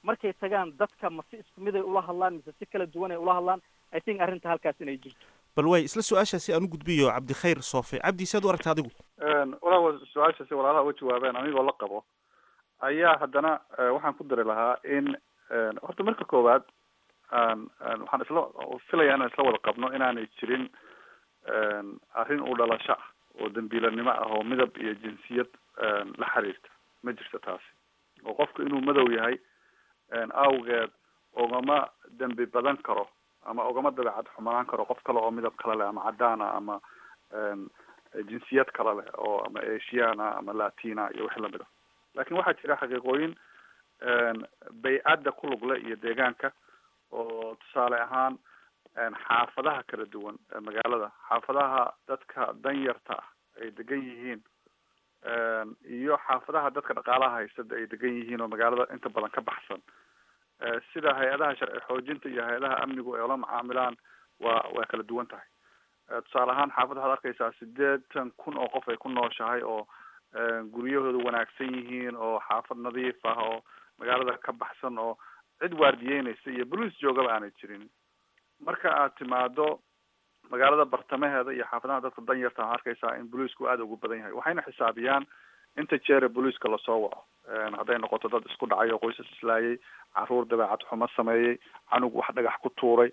S9: markay tagaan dadka ma si isku mid ay ula hadlaan mise si kala duwan ay ula hadlaan I think arrinta halkaas inay jirto
S8: bal way isla su-aashaasi aan u gudbiyo cabdikhayr soofe cabdi saad u aragta adigu
S10: walaa su-aashaasi walaalaha uga jawaabeen anigoo la qabo ayaa haddana waxaan ku dari lahaa in horta marka koowaad waxaan isla filayaa inaan isla wada qabno inaanay jirin arrin u dhalasho ah oo dambiilanimo ah oo midab iyo jinsiyad la xiriirta ma jirto taasi oo qofku inuu madow yahay awgeed ogama dembi badan karo ama ogama dabeecad xumanaan karo qof kale oo midab kale leh ama cadaana ama jinsiyad kale leh oo ama asiana ama latina iyo wixii lamid a laakin waxaa jira xaqiiqooyin baycadda ku lug leh iyo deegaanka oo tusaale ahaan xaafadaha kala duwan magaalada xaafadaha dadka danyarta ah ay degan yihiin iyo xaafadaha dadka dhaqaalaha haystada ay degan yihiin oo magaalada inta badan ka baxsan sida hay-adaha sharci xoojinta iyo hay-adaha amnigu ay ula macaamilaan waa kala duwan tahay tusaale ahaan xaafad waxaad arkaysaa 80,000 oo qof ay ku nooshahay oo guryahooda wanaagsan yihiin oo xaafad nadiif ah oo magaalada ka baxsan oo cid waardiyeynaysa iyo boliis joogaba aanay jirin marka aad timaado magaalada bartamaheeda iyo xaafadaha dadka danyarta waxaad arkaysaa in boliisku aada ugu badan yahay waxayna xisaabiyaan inta jeere boliiska lasoo waco hadday noqoto dad isku dhacay oo qoysas islaayay caruur dabeecad xumo sameeyey canug wax dhagax ku tuuray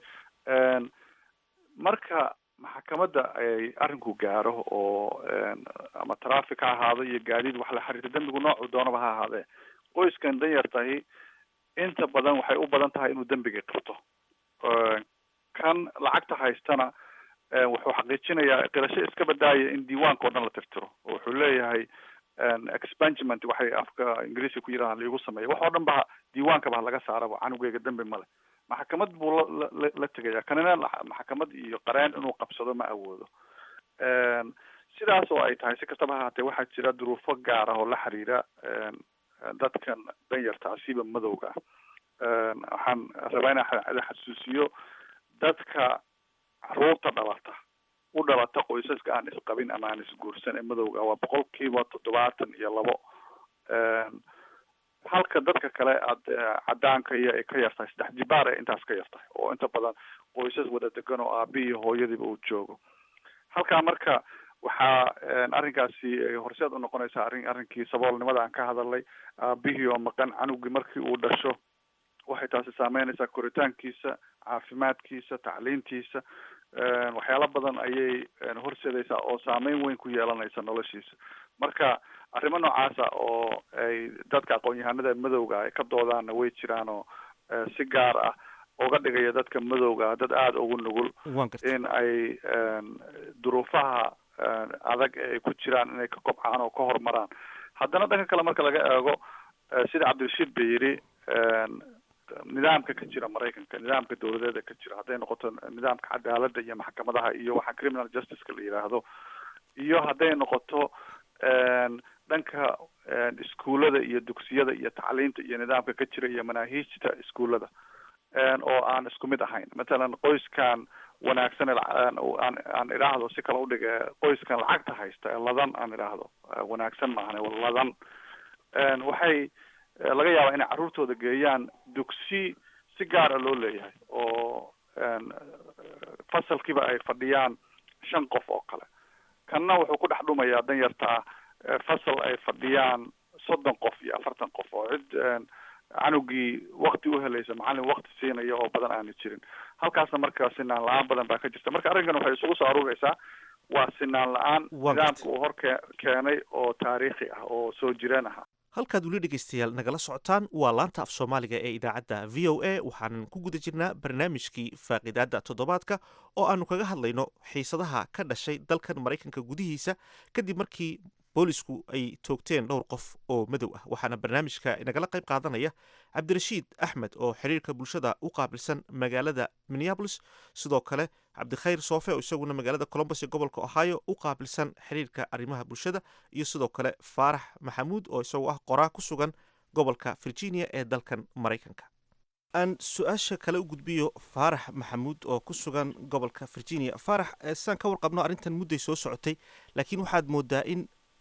S10: marka maxkamadda ay arrinku gaaro oo ama traffic ha ahaado iyo gaadiid wax la xiriirta dembigu noocu doonaba ha ahaadee qoyskan danyartahi inta badan waxay u badan tahay inuu dembigii qabto kan lacagta haystana wuxuu xaqiijinayaa qirasho iska badaaya in diiwaanka oo dhan la tirtiro oo wuxuu leeyahay expungement waxay afka ingiriiska ku yidhaha laigu sameeya wax oo dhan ba diiwaankaba ha laga saaraba canugeyga dembi male maxkamad buu la tegaya kanina maxkamad iyo qareen inuu qabsado ma awoodo sidaas oo ay tahay si kastaba haatee waxaa jira duruufo gaar ah oo la xiriira dadkan danyarta asiiba madowga waxaan rabaa inaan xasuusiyo dadka caruurta dhalata qoysaska aan isqabin ama aan isguursan ee madowga waa 72% halka dadka kale cadaanka iyo ay ka yartahay 3 jibaar ee intaas ka yartahay oo inta badan qoysas wada degan oo aabi iyo hooyadiiba uu joogo halkaa marka waxaa arrinkaasi horseed u noqonaysaa arrinkii saboolnimada aan ka hadalnay aabihii oo maqan canugii markii uu dhasho waxay taasi saameynaysaa koritaankiisa caafimaadkiisa tacliintiisa waxyaalo badan ayay horseedaysaa oo saameyn weyn ku yeelanaysa noloshiisa marka arrimo noocaasa oo ay dadka aqoon-yahanada madowga ay ka doodaanna way jiraan oo si gaar ah uga dhigaya dadka madowga dad aada ugu nugul in ay duruufaha adag ay ku jiraan inay ka kobcaan oo ka horumaraan haddana dhanka kale marka laga eego sida cabdirashiid ba yidhi nidaamka ka jira maraykanka nidaamka dawladeeda ka jira hadday noqoto nidaamka cadaaladda iyo maxkamadaha iyo waxa criminal justiceka la yidhaahdo iyo hadday noqoto dhanka iskuullada iyo dugsiyada iyo tacliinta iyo nidaamka ka jira iyo manaahiijta iskuullada oo aan isku mid ahayn matalan qoyskan wanaagsan aan idhaahdo si kale udhige qoyskan lacagta haysta ladan aan idhaahdo wanaagsan maahan ladan waxay laga yaabaa inay carruurtooda geeyaan dugsi si gaara loo leeyahay oo fasalkiiba ay fadhiyaan 5 qof oo kale kanna wuxuu ku dhex dhumayaa danyarta fasal ay fadhiyaan 30 qof iyo 40 qof oo cid canugii wakti u helaysa macallin wakti siinaya oo badan aanu jirin halkaasna markaa sinaan la-aan badan baa ka jirta marka arrinkan waxay isugu soo aruureysaa waa sinaan la-aan nidaamka uu hor keenay oo taariikhi ah oo soo jireen aha
S8: halkaad weli dhegaystayaal nagala socotaan waa laanta af soomaaliga ee idaacadda v o a waxaanan ku guda jirnaa barnaamijkii faaqidaadda toddobaadka oo aanu kaga hadlayno xiisadaha ka dhashay dalkan maraykanka gudihiisa kadib markii boolisku ay toogteen dhowr qof oo madow ah waxaana barnaamijka nagala qayb qaadanaya cabdirashiid axmed oo xiriirka bulshada u qaabilsan magaalada minneabolis sidoo kale cabdikhayr soofe oo isaguna magaalada colombos ee gobolka ohio u qaabilsan xiriirka arrimaha bulshada iyo sidoo kale faarax maxamuud oo isagu ah qoraa ku sugan gobolka virginia ee dalkan maraykanka aan su-aasha kale u gudbiyo faarax maxamuud oo ku sugan gobolka virginia faarax saan ka warqabno arrintan mudday soo socotay laakiin waxaad moodaa in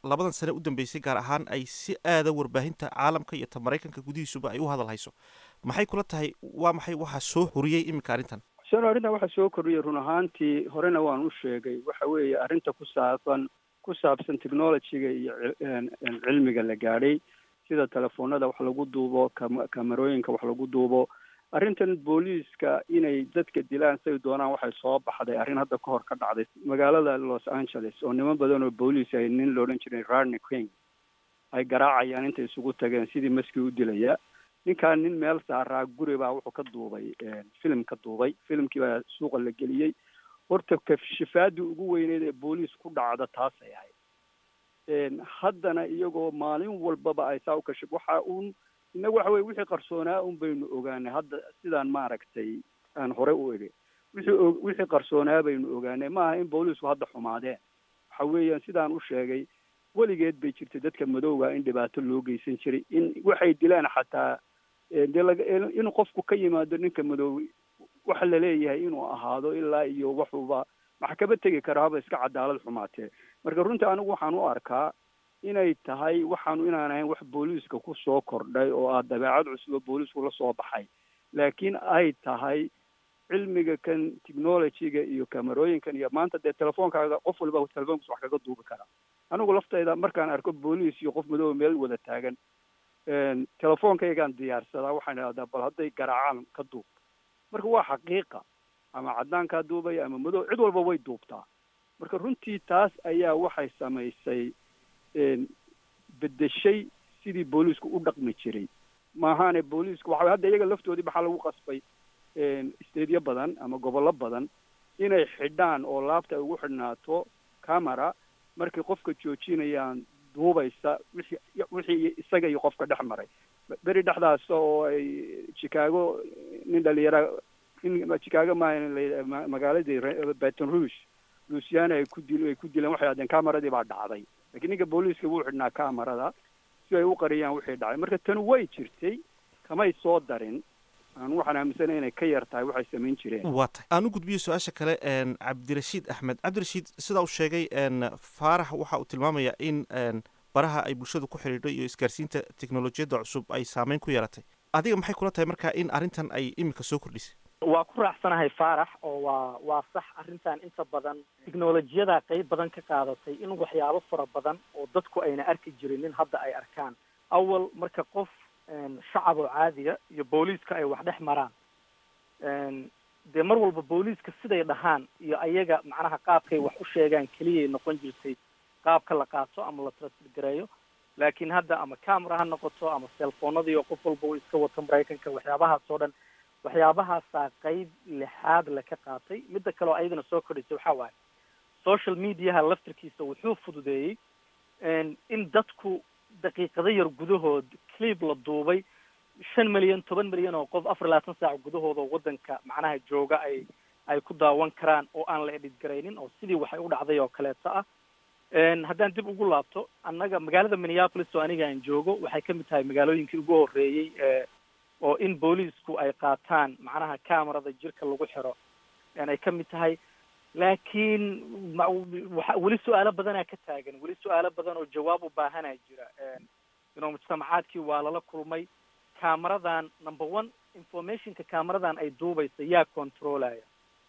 S8: labadan sane u dambeysay gaar ahaan ay si aada warbaahinta caalamka iyo ta maraykanka gudihiisuba ay u hadal hayso maxay kula tahay waa maxay waxaa soo horiyey iminka arrintan
S11: arrintan waxaa soo kordhiyay run ahaantii horena waan u sheegay waxa weeye arrinta ku saabsan technologyga iyo cilmiga la gaadhay sida telefoonada wax lagu duubo kamerooyinka wax lagu duubo arrintan booliiska inay dadka dilaan say doonaan waxay soo baxday arrin hadda ka hor ka dhacday magaalada Los Angeles oo niman badan oo booliis ay nin la odhan jiray Rodney King ay garaacayaan intay isugu tageen sidii maskii u dilaya ninkaan nin meel saaraa guri baa wuxuu ka duubay film ka duubay filmkii baa suuqa la geliyey horta kashifaadii ugu weyneyd ee booliis ku dhacda taasay ahayd haddana iyagoo maalin walbaba ay saa u kashif inagu waxa weye wixii qarsoonaa un baynu ogaanay hadda sidaan maaragtay aan hore u egay wixii qarsoonaa baynu ogaanay maaha in booliisku hadda xumaadeen waxa weeyaan sidaan u sheegay weligeed bay jirtay dadka madowga in dhibaato loo geysan jiray in waxay dilaan xataa in qofku ka yimaado ninka madoobe waxa la leeyahay inuu ahaado ilaa iyo waxuuba maxkamad tegi kara haba iska cadaalad xumaatee marka runtii anigu waxaan u arkaa inay tahay waxaanu inaan ahayn wax booliiska ku soo kordhay oo ah dabeecad cusub oo booliisku la soo baxay laakiin ay tahay cilmiga kan technologyga iyo kamerooyinkan iyo maanta dee telefoonkaaga qof walba telefoonkiisa wax kaga duubi kara anigu laftayda markaan arko booliis iyo qof madooba meel wada taagan telefoonkaygaan diyaarsadaa waxaan idhahdaa bal hadday garaacaan ka duub marka waa xaqiiqa ama caddaankaa duubaya ama madow cid walba way duubtaa marka runtii taas ayaa waxay samaysay bedeshay sidii booliisku u dhaqmi jiray maahaane booliisku waxa hadda iyaga laftoodii maxaa lagu qasbay isteedyo badan ama gobollo badan inay xidhaan oo laabta ay ugu xidhnaato camera markay qofka joojinayaan duubaysa wixii isaga iyo qofka dhex maray beri dhexdaas oo ay Chicago nin dhalinyara Chicago magaaladii Baton Rouge Louisiana ay ku dileen waxay hadeen kameradii baa dhacday laakiin ninka booliiska wuu xidhnaa kamerada si ay u qariyaan wixii dhacay marka tan way jirtay kamay soo darin aan waxaan aaminsanahay inay ka yar tahay waxay samayn jireen
S8: waa tahay aan u gudbiyo su-aasha kale cabdirashiid axmed cabdirashiid sidaa uu sheegay faarax waxa uu tilmaamayaa in baraha ay bulshadu ku xidhiidho iyo isgaarsiinta teknolojiyadda cusub ay saameyn ku yeelatay adiga maxay kula tahay marka in arrintan ay iminka soo kordhisay
S9: waa ku raacsanahay faarax oo waa sax arrintan inta badan tiknolojiyada qayb badan ka qaadatay in waxyaabo fara badan oo dadku ayna arki jirinin hadda ay arkaan awal marka qof shacab oo caadiya iyo booliiska ay wax dhex maraan dee mar walba booliiska siday dhahaan iyo ayaga macnaha qaabkay wax u sheegaan keliyay noqon jirtay qaabka la qaato ama la transfergareeyo laakiin hadda ama camera ha noqoto ama cellfoonadii oo qof walba uu iska wato maraykanka waxyaabahaas oo dhan waxyaabahaasaa qayb lixaad la ka qaatay midda kale oo ayadana soo kordhisay waxaa waaye social mediaha laftirkiisa wuxuu fududeeyey in dadku daqiiqado yar gudahood clip la duubay 5 milyan 10 milyan oo qof 24 saac gudahooda waddanka macnaha jooga ay ku daawan karaan oo aan la edit garaynin oo sidii waxay u dhacday oo kaleeto ah haddaan dib ugu laabto annaga magaalada Minneapolis oo aniga aan joogo waxay ka mid tahay magaalooyinkii ugu horreeyey oo in booliisku ay qaataan macnaha kamerada jirka lagu xiro ay ka mid tahay laakiin weli su-aalo badanaa ka taagan weli su-aalo badan oo jawaab u baahanaa jira mujtamacaadkii waa lala kulmay cameradan number 1 informationka cameradan ay duubaysa yaa controlaya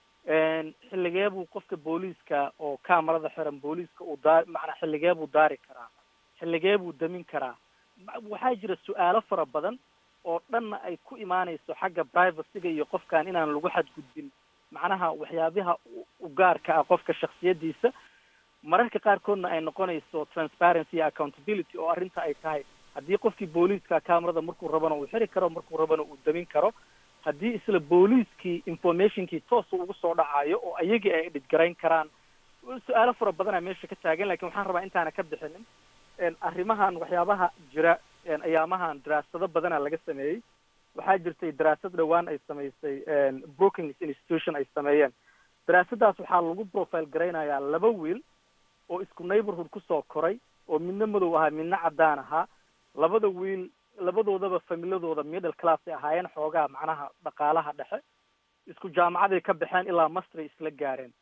S9: xilligee buu qofka booliiska oo camerada xiran booliiska uu macnaa xilligee buu daari karaa xilligee buu damin karaa waxaa jira su-aalo fara badan oo dhanna ay ku imaanayso xagga privacyga iyo qofkan inaan lagu xadgudbin macnaha waxyaabaha u gaarka ah qofka shakhsiyadiisa mararka qaarkoodna ay noqonayso transparency iyo accountability oo arrinta ay tahay haddii qofkii booliiska camerada markuu rabana uu xiri karo markuu rabana uu damin karo haddii isla booliiskii informationkii toos ugu soo dhacayo oo ayagii ay edit garayn karaan su-aalo fara badanaa meesha ka taagan lakin waxaan rabaa intaana ka bixinin arrimahan waxyaabaha jira ayaamahan daraasado badanaa laga sameeyey waxaa jirtay daraasad dhowaan ay samaysay Brookings Institution ay sameeyeen daraasadaas waxaa lagu profile garaynayaa 2 wiil oo isku neighborhood kusoo koray oo midna madow ahaa midna caddaan ahaa labada wiil labadoodaba familiadooda middle class ay ahaayeen xoogaa macnaha dhaqaalaha dhexe isku jaamacaday ka baxeen ilaa master isla gaareen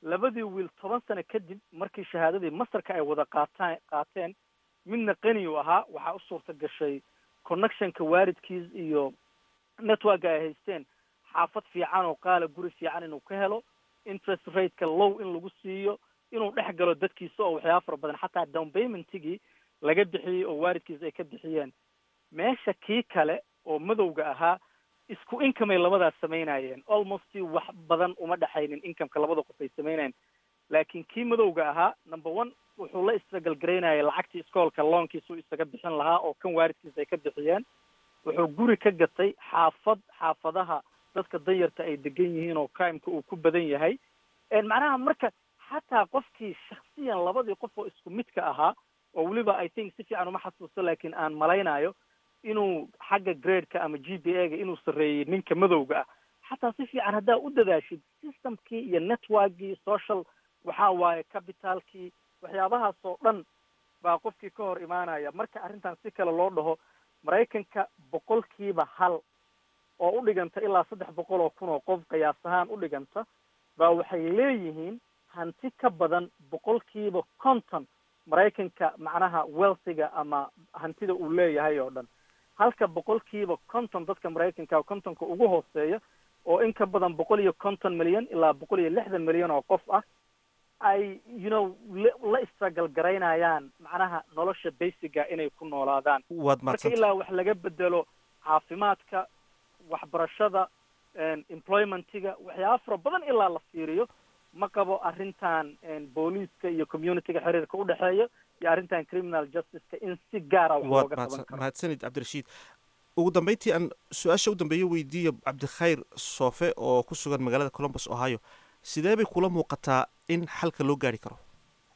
S9: labadii wiil 10 sano kadib markii shahaadadii masterka ay wada qaateen midna qani uu ahaa waxaa u suurta gashay connectionka waalidkiis iyo network ay haysteen xaafad fiican oo qaala guri fiican inuu ka helo interest rate-ka low in lagu siiyo inuu dhex galo dadkiisa oo waxyaaba fara badan xataa down paymentigii laga bixiyey oo waalidkiisa ay ka bixiyeen meesha kii kale oo madowga ahaa isku income ay labadaas samaynayeen almost wax badan uma dhexaynin incomeka labada qof ay samaynayeen laakiin kii madowga ahaa number one wuxuu la istragal garaynayay lacagtii iskoolka loonkiisu isaga bixin lahaa oo kan waalidkiisa ay ka bixiyeen wuxuu guri ka gatay xaafadaha dadka danyarta ay degan yihiin oo crimeka uu ku badan yahay macnaha marka xataa qofkii shaksiyan labadii qof oo isku midka ahaa oo weliba I think si fiican uma xasuusto laakiin aan malaynayo inuu xagga gradeka ama GPA-ga inuu sarreeyey ninka madowga ah xataa si fiican haddaa u dadaashid systemkii iyo networkii social waxaa waaye capitalkii waxyaabahaas oo dhan baa qofkii ka hor imaanaya marka arrintan si kale loo dhaho maraykanka 100% oo u dhiganta ilaa 300,000 oo qof qiyaas ahaan u dhiganta baa waxay leeyihiin hanti ka badan 50% maraykanka macnaha wealthiga ama hantida uu leeyahay oo dhan halka 50% dadka maraykanka oo kontonka ugu hooseeya oo in ka badan 150 milyan ilaa 160 milyan oo qof ah ay la istragal garaynayaan macnaha nolosha basiga inay ku noolaadaan marka ilaa wax laga bedelo caafimaadka waxbarashada employmentiga waxyaaba fara badan ilaa la fiiriyo ma qabo arrintan booliiska iyo communityga xiriirka u dhexeeya iyo arrintan criminal justiceka in si gaara wax looga qaban karo
S8: mahadsanid cabdirashiid ugu dambeyntii aan su-aasha u dambeeyo weydiiyo cabdikhayr soofe oo ku sugan magaalada columbus ohio sidee bay kula muuqataa in xalka loo gaari karo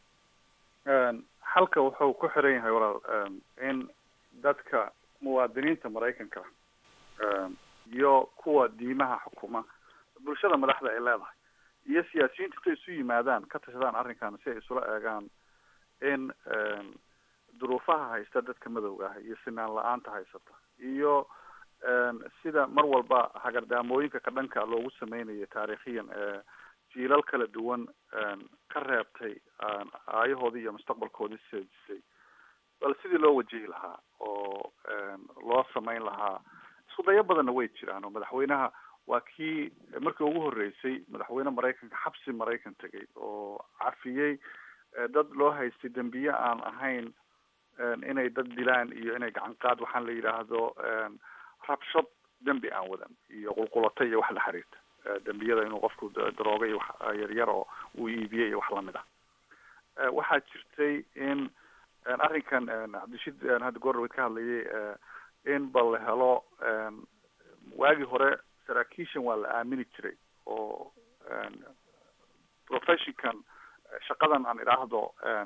S10: xalka wuxuu ku xiran yahay walaal in dadka muwaadiniinta maraykanka iyo kuwa diimaha xukuma bulshada madaxda ay leedahay iyo siyaasiyiinta intay isu yimaadaan ka tashadaan arrinkan si ay isula eegaan in duruufaha haysta dadka madowga ah iyo sinaan la-aanta haysata iyo sida mar walba hagardaamooyinka ka dhanka loogu sameynayo taariikhiyan jiilal kala duwan ka reebtay aayahoodii iyo mustaqbalkoodii seejisay bal sidii loo wajihi lahaa oo loo samayn lahaa isku dayo badanna way jiraan oo madaxweynaha waa kii markii ugu horreysay madaxweyne maraykanka xabsi maraykan tegay oo cafiyey dad loo haystay dembiye aan ahayn inay dad dilaan iyo inay gacan qaad waxaan la yidhaahdo rabshad dembi aan wadan iyo qulqulata iyo wax la xiriirta dembiyada inuu qofku darooga iyo wax yaryar oo uu iibiyey iyo wax lamid ah waxaa jirtay in arrinkan cabdishid hadda goorweyd ka hadlayay in bal la helo waagii hore saraakiishan waa la aamini jiray oo professionkan shaqadan aan idhaahdo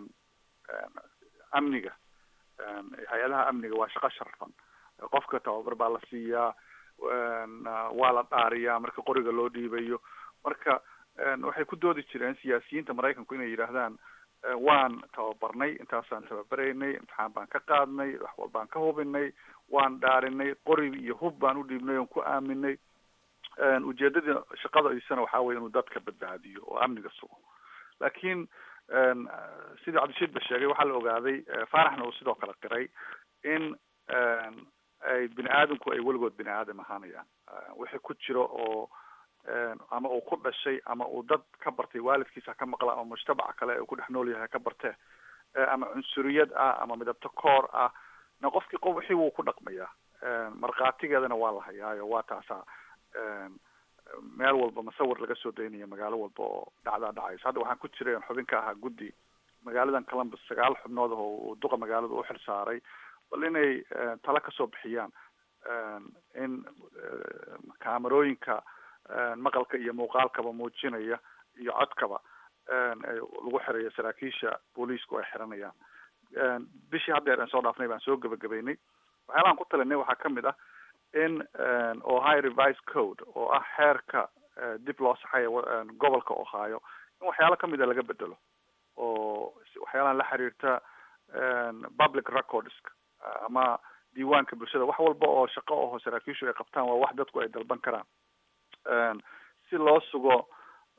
S10: amniga hay-adaha amniga waa shaqo sharfan qofka tababar baa la siiyaa waa la dhaariyaa marka qoriga loo dhiibayo marka waxay ku doodi jireen siyaasiyiinta maraykanku inay yidhaahdaan waan tababarnay intaasaan tababaraynay imtixaan baan ka qaadnay wax walbaan ka hubinay waan dhaarinay qori iyo hub baan u dhiibnay oon ku aaminay ujeedadii shaqadaisana waxaa weye inuu dadka badbaadiyo oo amniga sugo laakiin sidii cabdishiid ba sheegay waxaa la ogaaday faaraxna uu sidoo kale qiray in ay bini aadamku ay weligood bini aadam ahaanayaan wixii ku jiro oo ama uu ku dhashay ama uu dad ka bartay waalidkiisa ka maqla ama mujtamaca kale uu ku dhex nool yahay ka bartee ama cunsuriyad ah ama midabto koor ah na qofkii qof wixii wuu ku dhaqmayaa markhaatigeedana waa la hayaayo waa taasaa meel walba masawir laga soo daynaya magaalo walba oo dhacdaa dhacayso hadda waxaan ku jiray xubin ka ahaa guddi magaaladan columbus 9 xubnood oo duqa magaalada u xil saaray bal inay tala kasoo bixiyaan in kaamarooyinka maqalka iyo muuqaalkaba muujinaya iyo codkaba lagu xirayo saraakiisha booliisku ay xiranayaan bishii haddeer aan soo dhaafnay baan soo gebagabeynay waxyaalahan ku talinay waxaa kamid ah in ohio revised code oo ah xeerka dib loo saxayo gobolka ohio in waxyaalo kamida laga bedelo oo waxyaalahan la xiriirta public records ama diiwaanka bulshada wax walba oo shaqo oo saraakiishu ay qabtaan waa wax dadku ay dalban karaan si loo sugo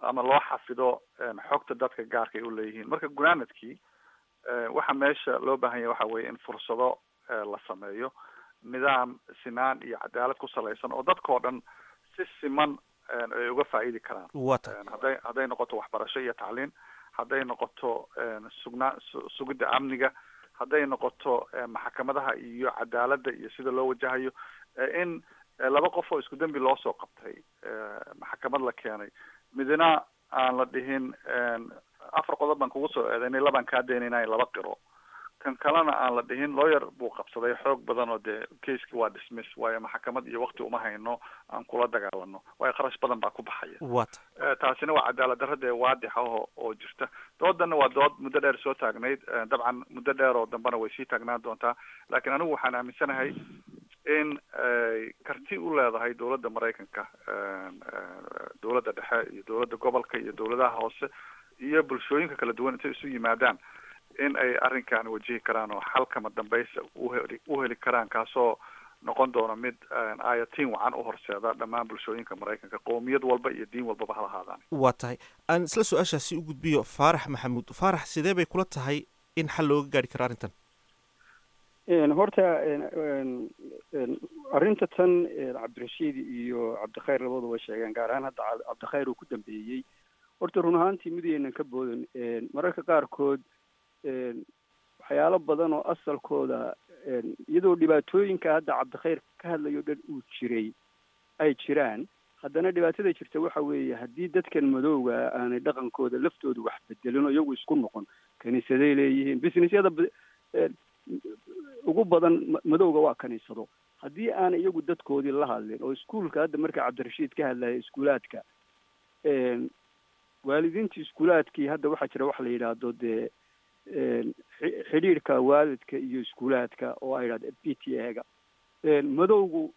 S10: ama loo xafido xogta dadka gaarka ay u leeyihiin. marka gunaanadkii waxa meesha loo baahan yahay waxa weeye in fursado la sameeyo, nidaam sinaan iyo cadaalad ku salaysan oo dadkao dhan si siman ay uga faa'iidi karaan. hadday noqoto waxbarasho iyo tacliin, hadday noqoto sugidda amniga, hadday noqoto maxkamadaha iyo cadaaladda iyo sida loo wajahayo, in laba qof oo isku dembi loo soo qabtay maxkamad la keenay, midna aan la dhihin 4 qodob baan kugu soo eedaynay, labaan kaa daynayna 2 qiro, kan kalena aan la dhihin lawyer buu qabsaday xoog badan oo dee caseki waa dismiss, waayo maxkamad iyo waqti uma hayno aan kula dagaalano, waayo kharash badan baa ku baxaya. taasina waa cadaalad darrada ee waadixa oo jirta. doodana waa dood muddo dheer soo taagnayd, dabcan muddo dheer oo dambena way sii taagnaan doontaa, laakiin anigu waxaan aaminsanahay in karti u leedahay dowladda Maraykanka, dowladda dhexe iyo dowladda gobolka iyo dowladaha hoose iyo bulshooyinka kala duwan intay isu yimaadaan in ay arrinkan wajihi karaan oo xalkama dambaysa u heli karaan, kaasoo noqon doona mid ayatiin wacan u horseeda dhammaan bulshooyinka Maraykanka, qowmiyad walba iyo diin walbaba ha lahaadaan.
S8: waa tahay aan isla su-aashaasi u gudbiyo Faarax Maxamuud. Faarax, sidee bay kula tahay in xal looga gaari karo arrintan?
S11: horta arrinta tan cabdirashiid iyo cabdikhayr labaduba sheegeen, gaar ahaan hadda cabdikhayr uu ku dambeeyey. horta run ahaantii midaynan ka boodan, mararka qaarkood waxyaalo badan oo asalkooda iyadoo dhibaatooyinka hadda cabdikhayr ka hadlayo dhan uu jiray ay jiraan, haddana dhibaatada jirta waxa weeye haddii dadkan madowga aanay dhaqankooda laftooda wax bedelin oo iyagu isku noqon, kaniisaday leeyihiin, businessyada ugu badan madowga waa kaniisado, haddii aan iyagu dadkoodii la hadlin oo iskuulka hadda marka cabdirashiid ka hadlaya iskuulaadka, waalidiintii iskuulaadkii hadda waxaa jira wax la yidhaahdo dee xidhiirka waalidka iyo iskuulaadka oo ay yidhahdo PTA-ga, madowgu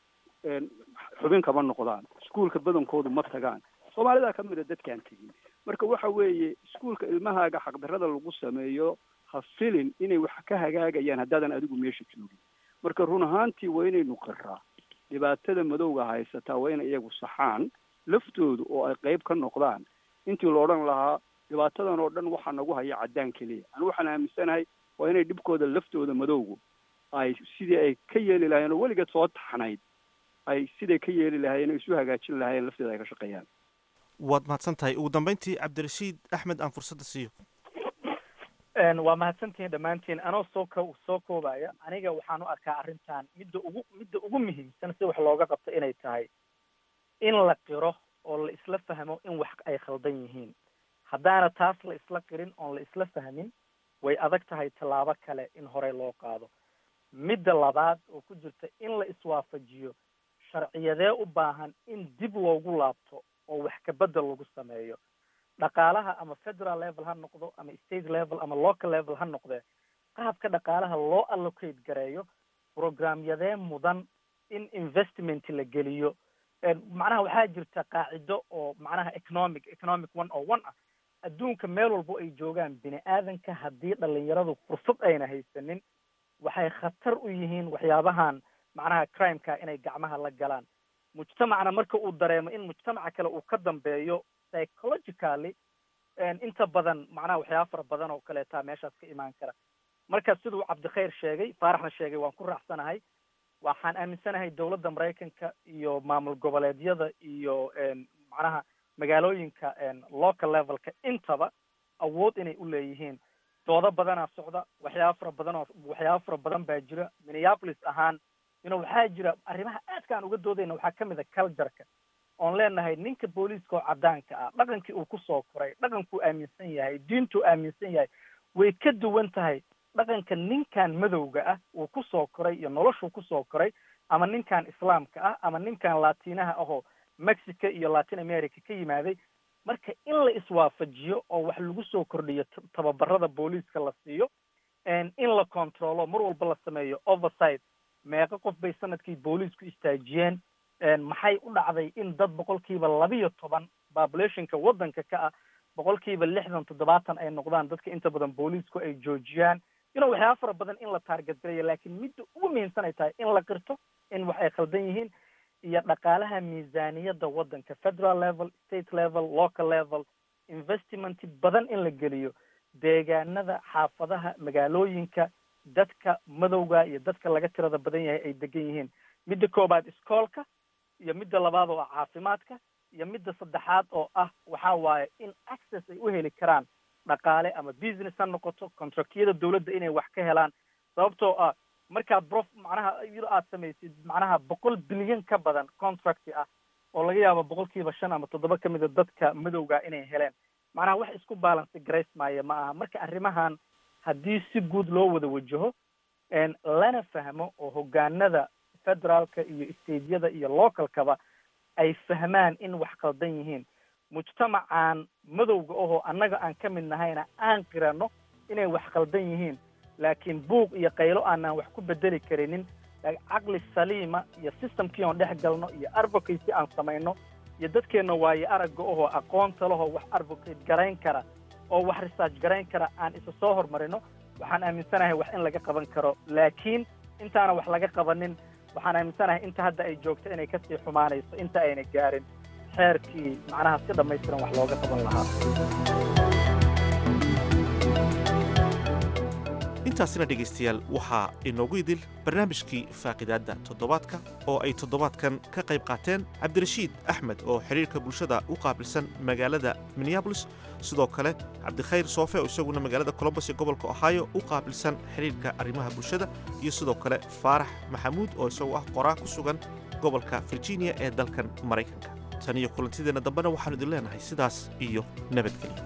S11: xubin kama noqdaan, iskuulka badankoodu ma tagaan, soomaalida kamid a dadkaan tegin. marka waxa weeye iskuulka ilmahaaga xaqdarrada lagu sameeyo ha filin inay wax ka hagaagayaan haddaadan adigu meesha joogin. marka run ahaantii waa inaynu qiraa dhibaatada madowga haysataa, waa inay iyagu saxaan laftoodu oo ay qayb ka noqdaan, intii la odhan lahaa dhibaatadan oo dhan waxaa nagu haya caddaan keliya. anu waxaan aaminsanahay waa inay dhibkooda laftooda madowgu ay sidii ay ka yeeli lahaayeen oo weligeed soo taxnayd, ay siday ka yeeli lahaayeen oo isu hagaajin lahaayeen lafteeda ay ka shaqeeyaan.
S8: waad mahadsan tahay. ugu dambeyntii cabdirashiid axmed aan fursadda siiyo.
S9: waa mahadsantihiin dhammaantiin. anoo soo koobaya, aniga waxaan u arkaa arrintan midda ugu muhiimsan si wax looga qabto inay tahay in la qiro oo la isla fahmo in wax ay khaldan yihiin. haddaana taas la isla qirin oon la isla fahmin, way adag tahay tallaabo kale in horey loo qaado. midda labaad oo ku jirta in la iswaafajiyo sharciyadee u baahan in dib loogu laabto oo wax ka bedel lagu sameeyo. dhaqaalaha ama federal level ha noqdo ama state level ama local level ha noqdee, qaabka dhaqaalaha loo allocate gareeyo, programyadee mudan in investment la geliyo. macnaha waxaa jirta qaacido oo macnaha economic 101 ah. adduunka meel walbo ay joogaan bini aadanka haddii dhalinyaradu fursad ayna haysanin, waxay khatar u yihiin waxyaabahan macnaha crimeka inay gacmaha la galaan. mujtamacna marka uu dareemo in mujtamaca kale uu ka dambeeyo psychologically, inta badan macnaha waxyaaba fara badan oo kaleetaa meeshaas ka imaan kara. marka siduu cabdikhayr sheegay, faaraxna sheegay, waan ku raacsanahay. waxaan aaminsanahay dowladda Maraykanka iyo maamul goboleedyada iyo macnaha magaalooyinka local levelka intaba awood inay u leeyihiin. doodo badanaa socda, waxyaaba fara badan baa jira. Minneapolis ahaan waxaa jira arrimaha aadkaan uga doodayna waxaa kamid a cultureka oon leenahay ninka booliiska oo cadaanka ah, dhaqankii uu kusoo koray, dhaqankuu aaminsan yahay, diintuu aaminsan yahay, way ka duwan tahay dhaqanka ninkan madowga ah uu kusoo koray iyo noloshuu kusoo koray, ama ninkan islaamka ah ama ninkan latinaha ahoo Mexico iyo Latin America ka yimaaday. marka in la iswaafajiyo oo wax lagu soo kordhiyo tababarada booliiska la siiyo, in la controlo mar walba la sameeyo oversight. meeqa qof bay sanadkii booliisku istaajiyeen, maxay u dhacday in dad 12% populationka waddanka ka ah 60-70 ay noqdaan dadka inta badan booliisku ay joojiyaan. waxyaaba fara badan in la target gareeyo, laakiin midda ugu muhiimsan ay tahay in la qirto in wax ay khaldan yihiin, iyo dhaqaalaha miisaaniyadda waddanka federal level, state level, local level, investment badan in la geliyo deegaanada, xaafadaha, magaalooyinka dadka madowga iyo dadka laga tirada badan yahay ay degan yihiin. midda koobaad iskoolka, iyo midda labaad oo ah caafimaadka, iyo midda saddexaad oo ah waxaa waaye in access ay u heli karaan dhaqaale ama business ha noqoto, contractyada dawladda inay wax ka helaan. sababtoo ah markaad macnaha aad samaysid macnaha 100 bilyan ka badan contract ah oo laga yaabo 5% ama 7% ka mid a dadka madowga inay heleen, macnaha wax isku balance grace maayo ma aha. marka arrimahan haddii si guud loo wada wajaho lana fahmo oo hogaanada federaalka iyo stateyada iyo localkaba ay fahmaan in wax qaldan yihiin, mujtamacaan madowga ahoo annaga aan ka mid nahayna aan qirano inay wax qaldan yihiin, laakiin buuq iyo qaylo aanaan wax ku bedeli karinin. caqli saliima iyo systemkii oon dhex galno iyo advocacy aan samayno iyo dadkeenna waaye aragga ahoo aqoonta lahoo wax advocate garayn kara oo wax research garayn kara aan isa soo hormarino, waxaan aaminsanahay wax in laga qaban karo. laakiin intaana wax laga qabanin, waxaan aaminsanahay inta hadda ay joogto inay kasii xumaanayso inta ayna gaarin xeerkii macnaha si dhammaystiran wax looga qaban lahaa.
S8: intaasina dhegaystayaal waxaa inoogu idil barnaamijkii faaqidaadda toddobaadka oo ay toddobaadkan ka qayb qaateen cabdirashiid axmed oo xiriirka bulshada u qaabilsan magaalada minneabolis, sidoo kale cabdikhayr soofe oo isaguna magaalada columbus ee gobolka ohio u qaabilsan xiriirka arrimaha bulshada, iyo sidoo kale faarax maxamuud oo isagu ah qoraa ku sugan gobolka virginia ee dalkan maraykanka. tan iyo kulantideenna dambena waxaanu idin leenahay sidaas iyo nabadgelyo.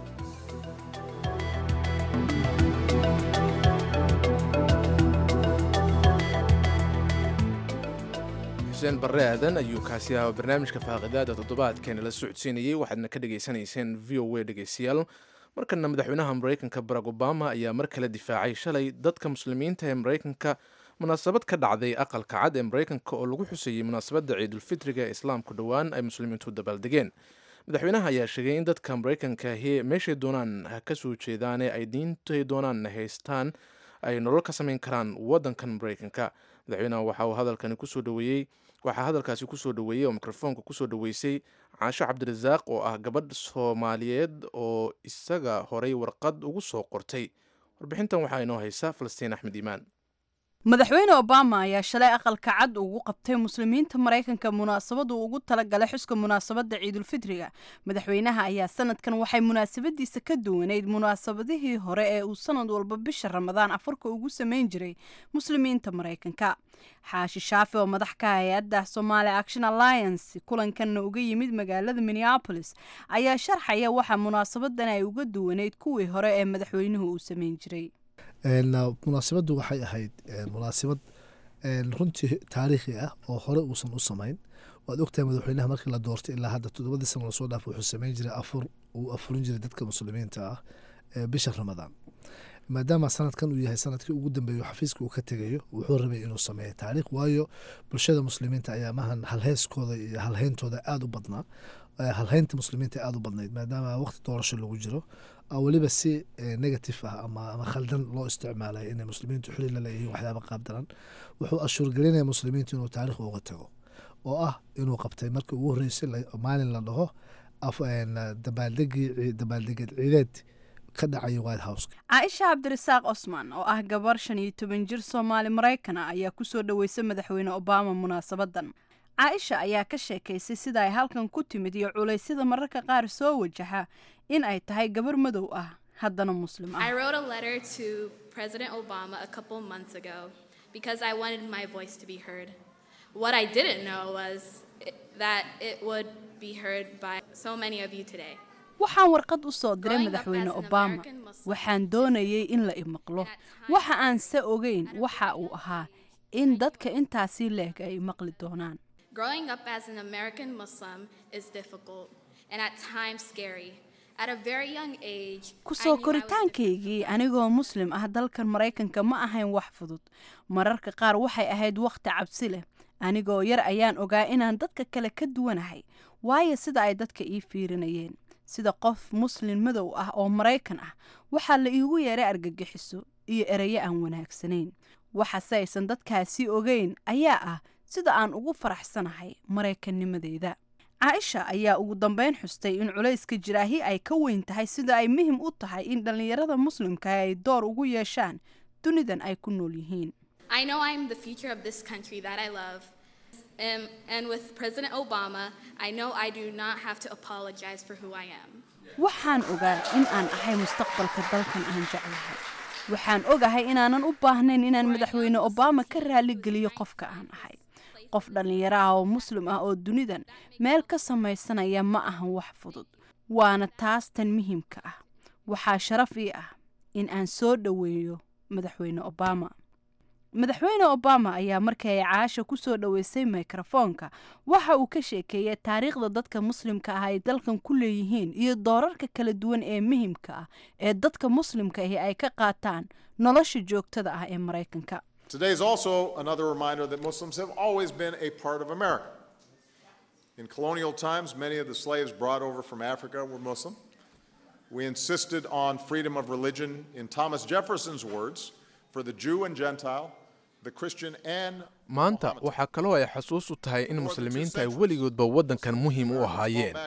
S1: xuseen barre aadan ayuu kaasi ahaa barnaamijka faaqidaada toddobaadkeena la socodsiinayey. waxaadna ka dhegaysanayseen v o a dhegaystayaal. markana madaxweynaha maraykanka barack obama ayaa mar kale difaacay shalay dadka muslimiinta ee maraykanka munaasabad ka dhacday aqalka cad ee maraykanka oo lagu xusayey munaasabadda ciidulfitriga ee islaamku dhowaan ay muslimiintu dabaaldegeen. madaxweynaha ayaa sheegay in dadka maraykanka ahi meeshay doonaan ha ka soo jeedaane ay diintay doonaanna haystaan ay nolol ka samayn karaan waddankan maraykanka. madaxweynaha waxaa hadalkaasi kusoo dhoweeyey oo mikrofoonka kusoo dhoweysay caasho cabdirasaaq oo ah gabadh soomaaliyeed oo isaga horay warqad ugu soo qortay. warbixintan waxaa inoo haysa falastiin axmed iimaan.
S12: madaxweyne obama ayaa shalay aqalka cad ugu qabtay muslimiinta maraykanka munaasabad uu ugu talagalay xuska munaasabadda ciidulfitriga. madaxweynaha ayaa sanadkan waxay munaasabadiisa ka duwaneyd munaasabadihii hore ee uu sanad walba bisha ramadaan afarka ugu samayn jiray muslimiinta maraykanka. xaashi shaafi oo madax ka hay-adda Somali Action Alliance kulankanna uga yimid magaalada Minneapolis ayaa sharxaya waxa munaasabadan ay uga duwaneyd kuwii hore ee madaxweynuhu uu samayn jiray.
S13: munaasabaddu waxay ahayd munaasabad runtii taariikhi ah oo hore uusan u samayn. waad ogtahay madaxweynaha markii la doortay ilaa hadda 7 sano lasoo dhaaf wuxuu samayn jiray uu afurin jiray dadka muslimiinta ah bisha ramadaan. maadaama sanadkan uu yahay sanadkii ugu dambeeyo xafiiska uu ka tegayo, wuxuu rabay inuu sameeyo taariikh, waayo bulshada muslimiinta ayaa mahan halheeskooda iyo halheyntooda aada u badnaa. halheynta muslimiinta aada u badnayd maadaama waqti doorasho lagu jiro, weliba si negative ah ama khaldan loo isticmaalay inay muslimiintu xili la leeyihiin waxyaaba qaabdaran. wuxuu ashuurgelinaya muslimiintu inuu taariikh uga tago, oo ah inuu qabtay markii ugu horreysay maalin la dhaho dabaaldegid ciideed ka dhacay White House.
S12: Caaisha Cabdirasaaq Osman oo ah gabar 15 jir Soomaali Maraykan ayaa ku soo dhaweysay madaxweyne Obama munaasabadan. Caaisha ayaa ka sheekaysay sida ay halkan ku timid iyo culeysyada mararka qaar soo wajaha in ay tahay gabar madow ah haddana muslim ah.
S14: I wrote a letter to President Obama a couple months ago because I wanted my voice to be heard. What I didn't know was that it would be heard by so many of you today.
S12: waxaan warqad u soo diray madaxweyne Obama. waxaan doonayay in la imaqlo. waxa aan se ogeyn waxa uu ahaa in dadka intaasi leeg ay maqli doonaan.
S14: Growing up as an American Muslim is difficult and at times scary. At a very young age,
S12: kusoo koritaankaygii anigoo muslim ah dalkan Maraykanka ma ahayn wax fudud. mararka qaar waxay ahayd waqti cabsi leh. anigoo yar ayaan ogaa inaan dadka kale ka duwanahay, waayo sida ay dadka ii fiirinayeen. sida qof muslim madow ah oo Maraykan ah waxaa la iigu yeeray argagixiso iyo erayo aan wanaagsanayn. waxaase aysan dadkaasi ogeyn ayaa ah sida aan ugu faraxsanahay maraykannimadeyda. caaisha ayaa ugu dambeyn xustay in culayska jiraahi ay ka weyn tahay sida ay muhim u tahay in dhallinyarada muslimka ay door ugu yeeshaan dunidan ay ku nool yihiin.
S14: I know I'm the future of this country that I love. And with President Obama, I know I do not have to apologize for who I am.
S12: waxaan ogaa in aan ahay mustaqbalka dalkan aan jeclahay. waxaan ogahay inaanan u baahnayn inaan madaxweyne Obama ka raali geliyo qofka aan ahay. qof dhalinyaro ah oo muslim ah oo dunidan meel ka samaysanaya ma ahan wax fudud. waana taas tan muhiimka ah. waxaa sharaf ii ah in aan soo dhaweeyo madaxweyne Obama. madaxweyne Obama ayaa markii ay Caasha ku soo dhaweysay mikrofoonka waxa uu ka sheekeeyay taariikhda dadka muslimka ah ay dalkan ku leeyihiin iyo doorarka kala duwan ee muhiimka ah ee dadka muslimka ah ay ka qaataan nolosha joogtada ah ee Mareykanka.
S15: Today is also another reminder that Muslims have always been a part of America. In colonial times, many of the slaves brought over from Africa were Muslim. We insisted on freedom of religion, in Thomas Jefferson's words, for the Jew and Gentile, the Christian and
S1: maanta waxaa kaloo ay xasuus u tahay in muslimiinta ay weligoodba waddankan muhiim u ahaayeen.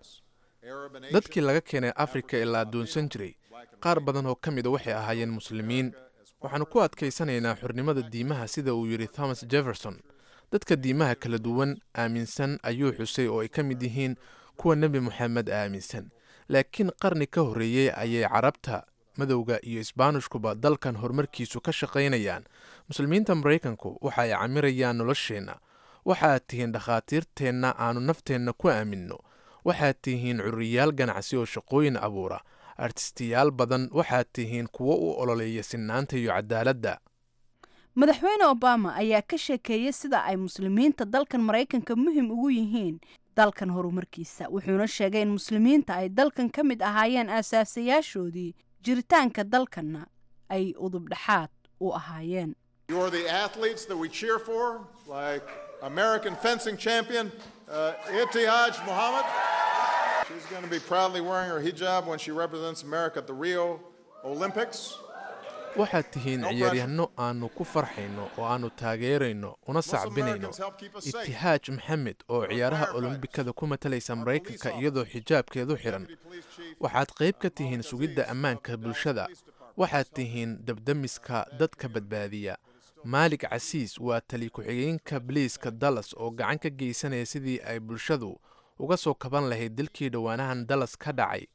S1: dadkii laga keenay Afrika ilaa doonsan jiray qaar badan oo ka mid waxay ahaayeen muslimiin. waxaanu ku adkaysanaynaa xornimada diimaha sida uu yiri Thomas Jefferson. dadka diimaha kala duwan aaminsan ayuu xusay oo ay ka mid yihiin kuwa Nabi Muhammad aaminsan. laakiin qarni ka horeeyay ayay Carabta, madowga iyo Isbaanishkuba dalkan horumarkiisu ka shaqaynayaan. muslimiinta Mareykanku waxa ay camirayaan nolosheenna. waxaad tihiin dhakhaatiirteenna aanu nafteenna ku aaminno. waxaad tihiin curiyaal ganacsi oo shaqooyin abuura. artistiyaal badan waxaad tihiin kuwo u ololeeya sinaanta iyo cadaaladda.
S12: madaxweyne Obama ayaa ka sheekeeyay sida ay muslimiinta dalkan Mareykanka muhiim ugu yihiin dalkan horumarkiisa. wuxuuna sheegay in muslimiinta ay dalkan ka mid ahaayeen aasaasiyaashoodii jiritaanka dalkanna ay udub dhaxaad u ahaayeen.
S15: You are the athletes that we cheer for, like American fencing champion Ibtihaj Muhammad. She's going to be proudly wearing her hijab when she represents America at the Rio Olympics.
S1: waxaad tihiin ciyaaryahanno aanu ku farxayno oo aanu taageerayno una sacbinayno. Ibtihaaj Maxamed oo ciyaaraha olombikada ku matalaysa Mareykanka iyadoo xijaabkeedu xiran. waxaad qayb ka tihiin sugidda ammaanka bulshada. waxaad tihiin dabdamiska dadka badbaadiya. Maalik Casiis waa tali ku-xigeenka biliiska Dallas oo gacan ka geysanaya sidii ay bulshadu uga soo kaban lahayd dilkii dhowaanahan Dallas ka dhacay.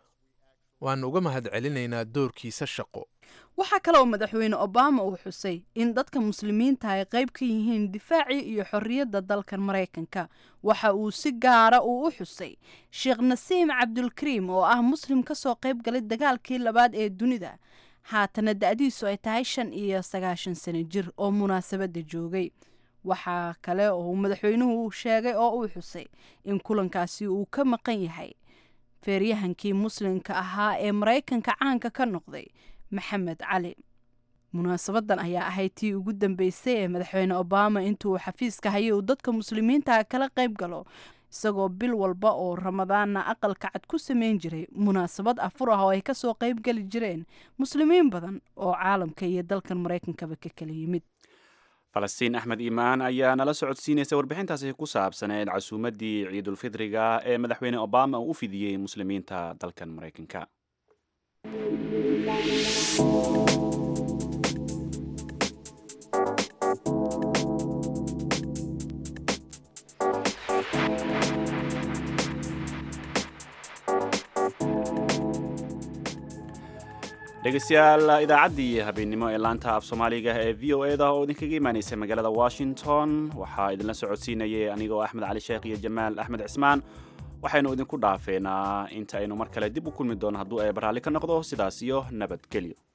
S1: waanu uga mahadcelinaynaa doorkiisa shaqo.
S12: waxaa kale oo madaxweyne Obama uu xusay in dadka muslimiinta ay qayb ka yihiin difaacii iyo xorriyadda dalkan Mareykanka. waxa uu si gaara u xusay Sheekh Nasiim Cabdulkariim oo ah muslim ka soo qayb galay dagaalkii labaad ee dunida. haatana da'diisu ay tahay 95 sano jir oo munaasabada joogay. waxaa kale oo madaxweynuhu sheegay oo uu xusay in kulankaasi uu ka maqan yahay feeryahankii muslimka ahaa ee Mareykanka caanka ka noqday Maxamed Cali. munaasabadan ayaa ahayd tii ugu dambeysay ee madaxweyne Obama intuu xafiiska hayay uu dadka muslimiinta kala qayb galo, isagoo bil walba oo Ramadaanna aqalka cad ku sameyn jiray munaasabad afur ah oo ay ka soo qayb gali jireen muslimiin badan oo caalamka iyo dalkan Mareykankaba ka kala yimid.
S2: falastiin axmed iimaan ayaa nala socodsiinaysa warbixintaasi ku saabsaneed casuumaddii ciidulfidriga ee madaxweyne Obama uu u fidiyey muslimiinta dalkan Mareykanka. dhegeystayaal idaacaddii habeennimo ee laanta af soomaaliga ee v o e da oo idinkaga imaanaysa magaalada Washington waxaa idinla socodsiinayay anigoo Axmed Cali Sheekh iyo Jamaal Axmed Cismaan. waxaynu idinku dhaafeynaa inta aynu mar kale dib u kulmi doono hadduu ay barnaamij ka noqdo. sidaas iyo nabadgelyo.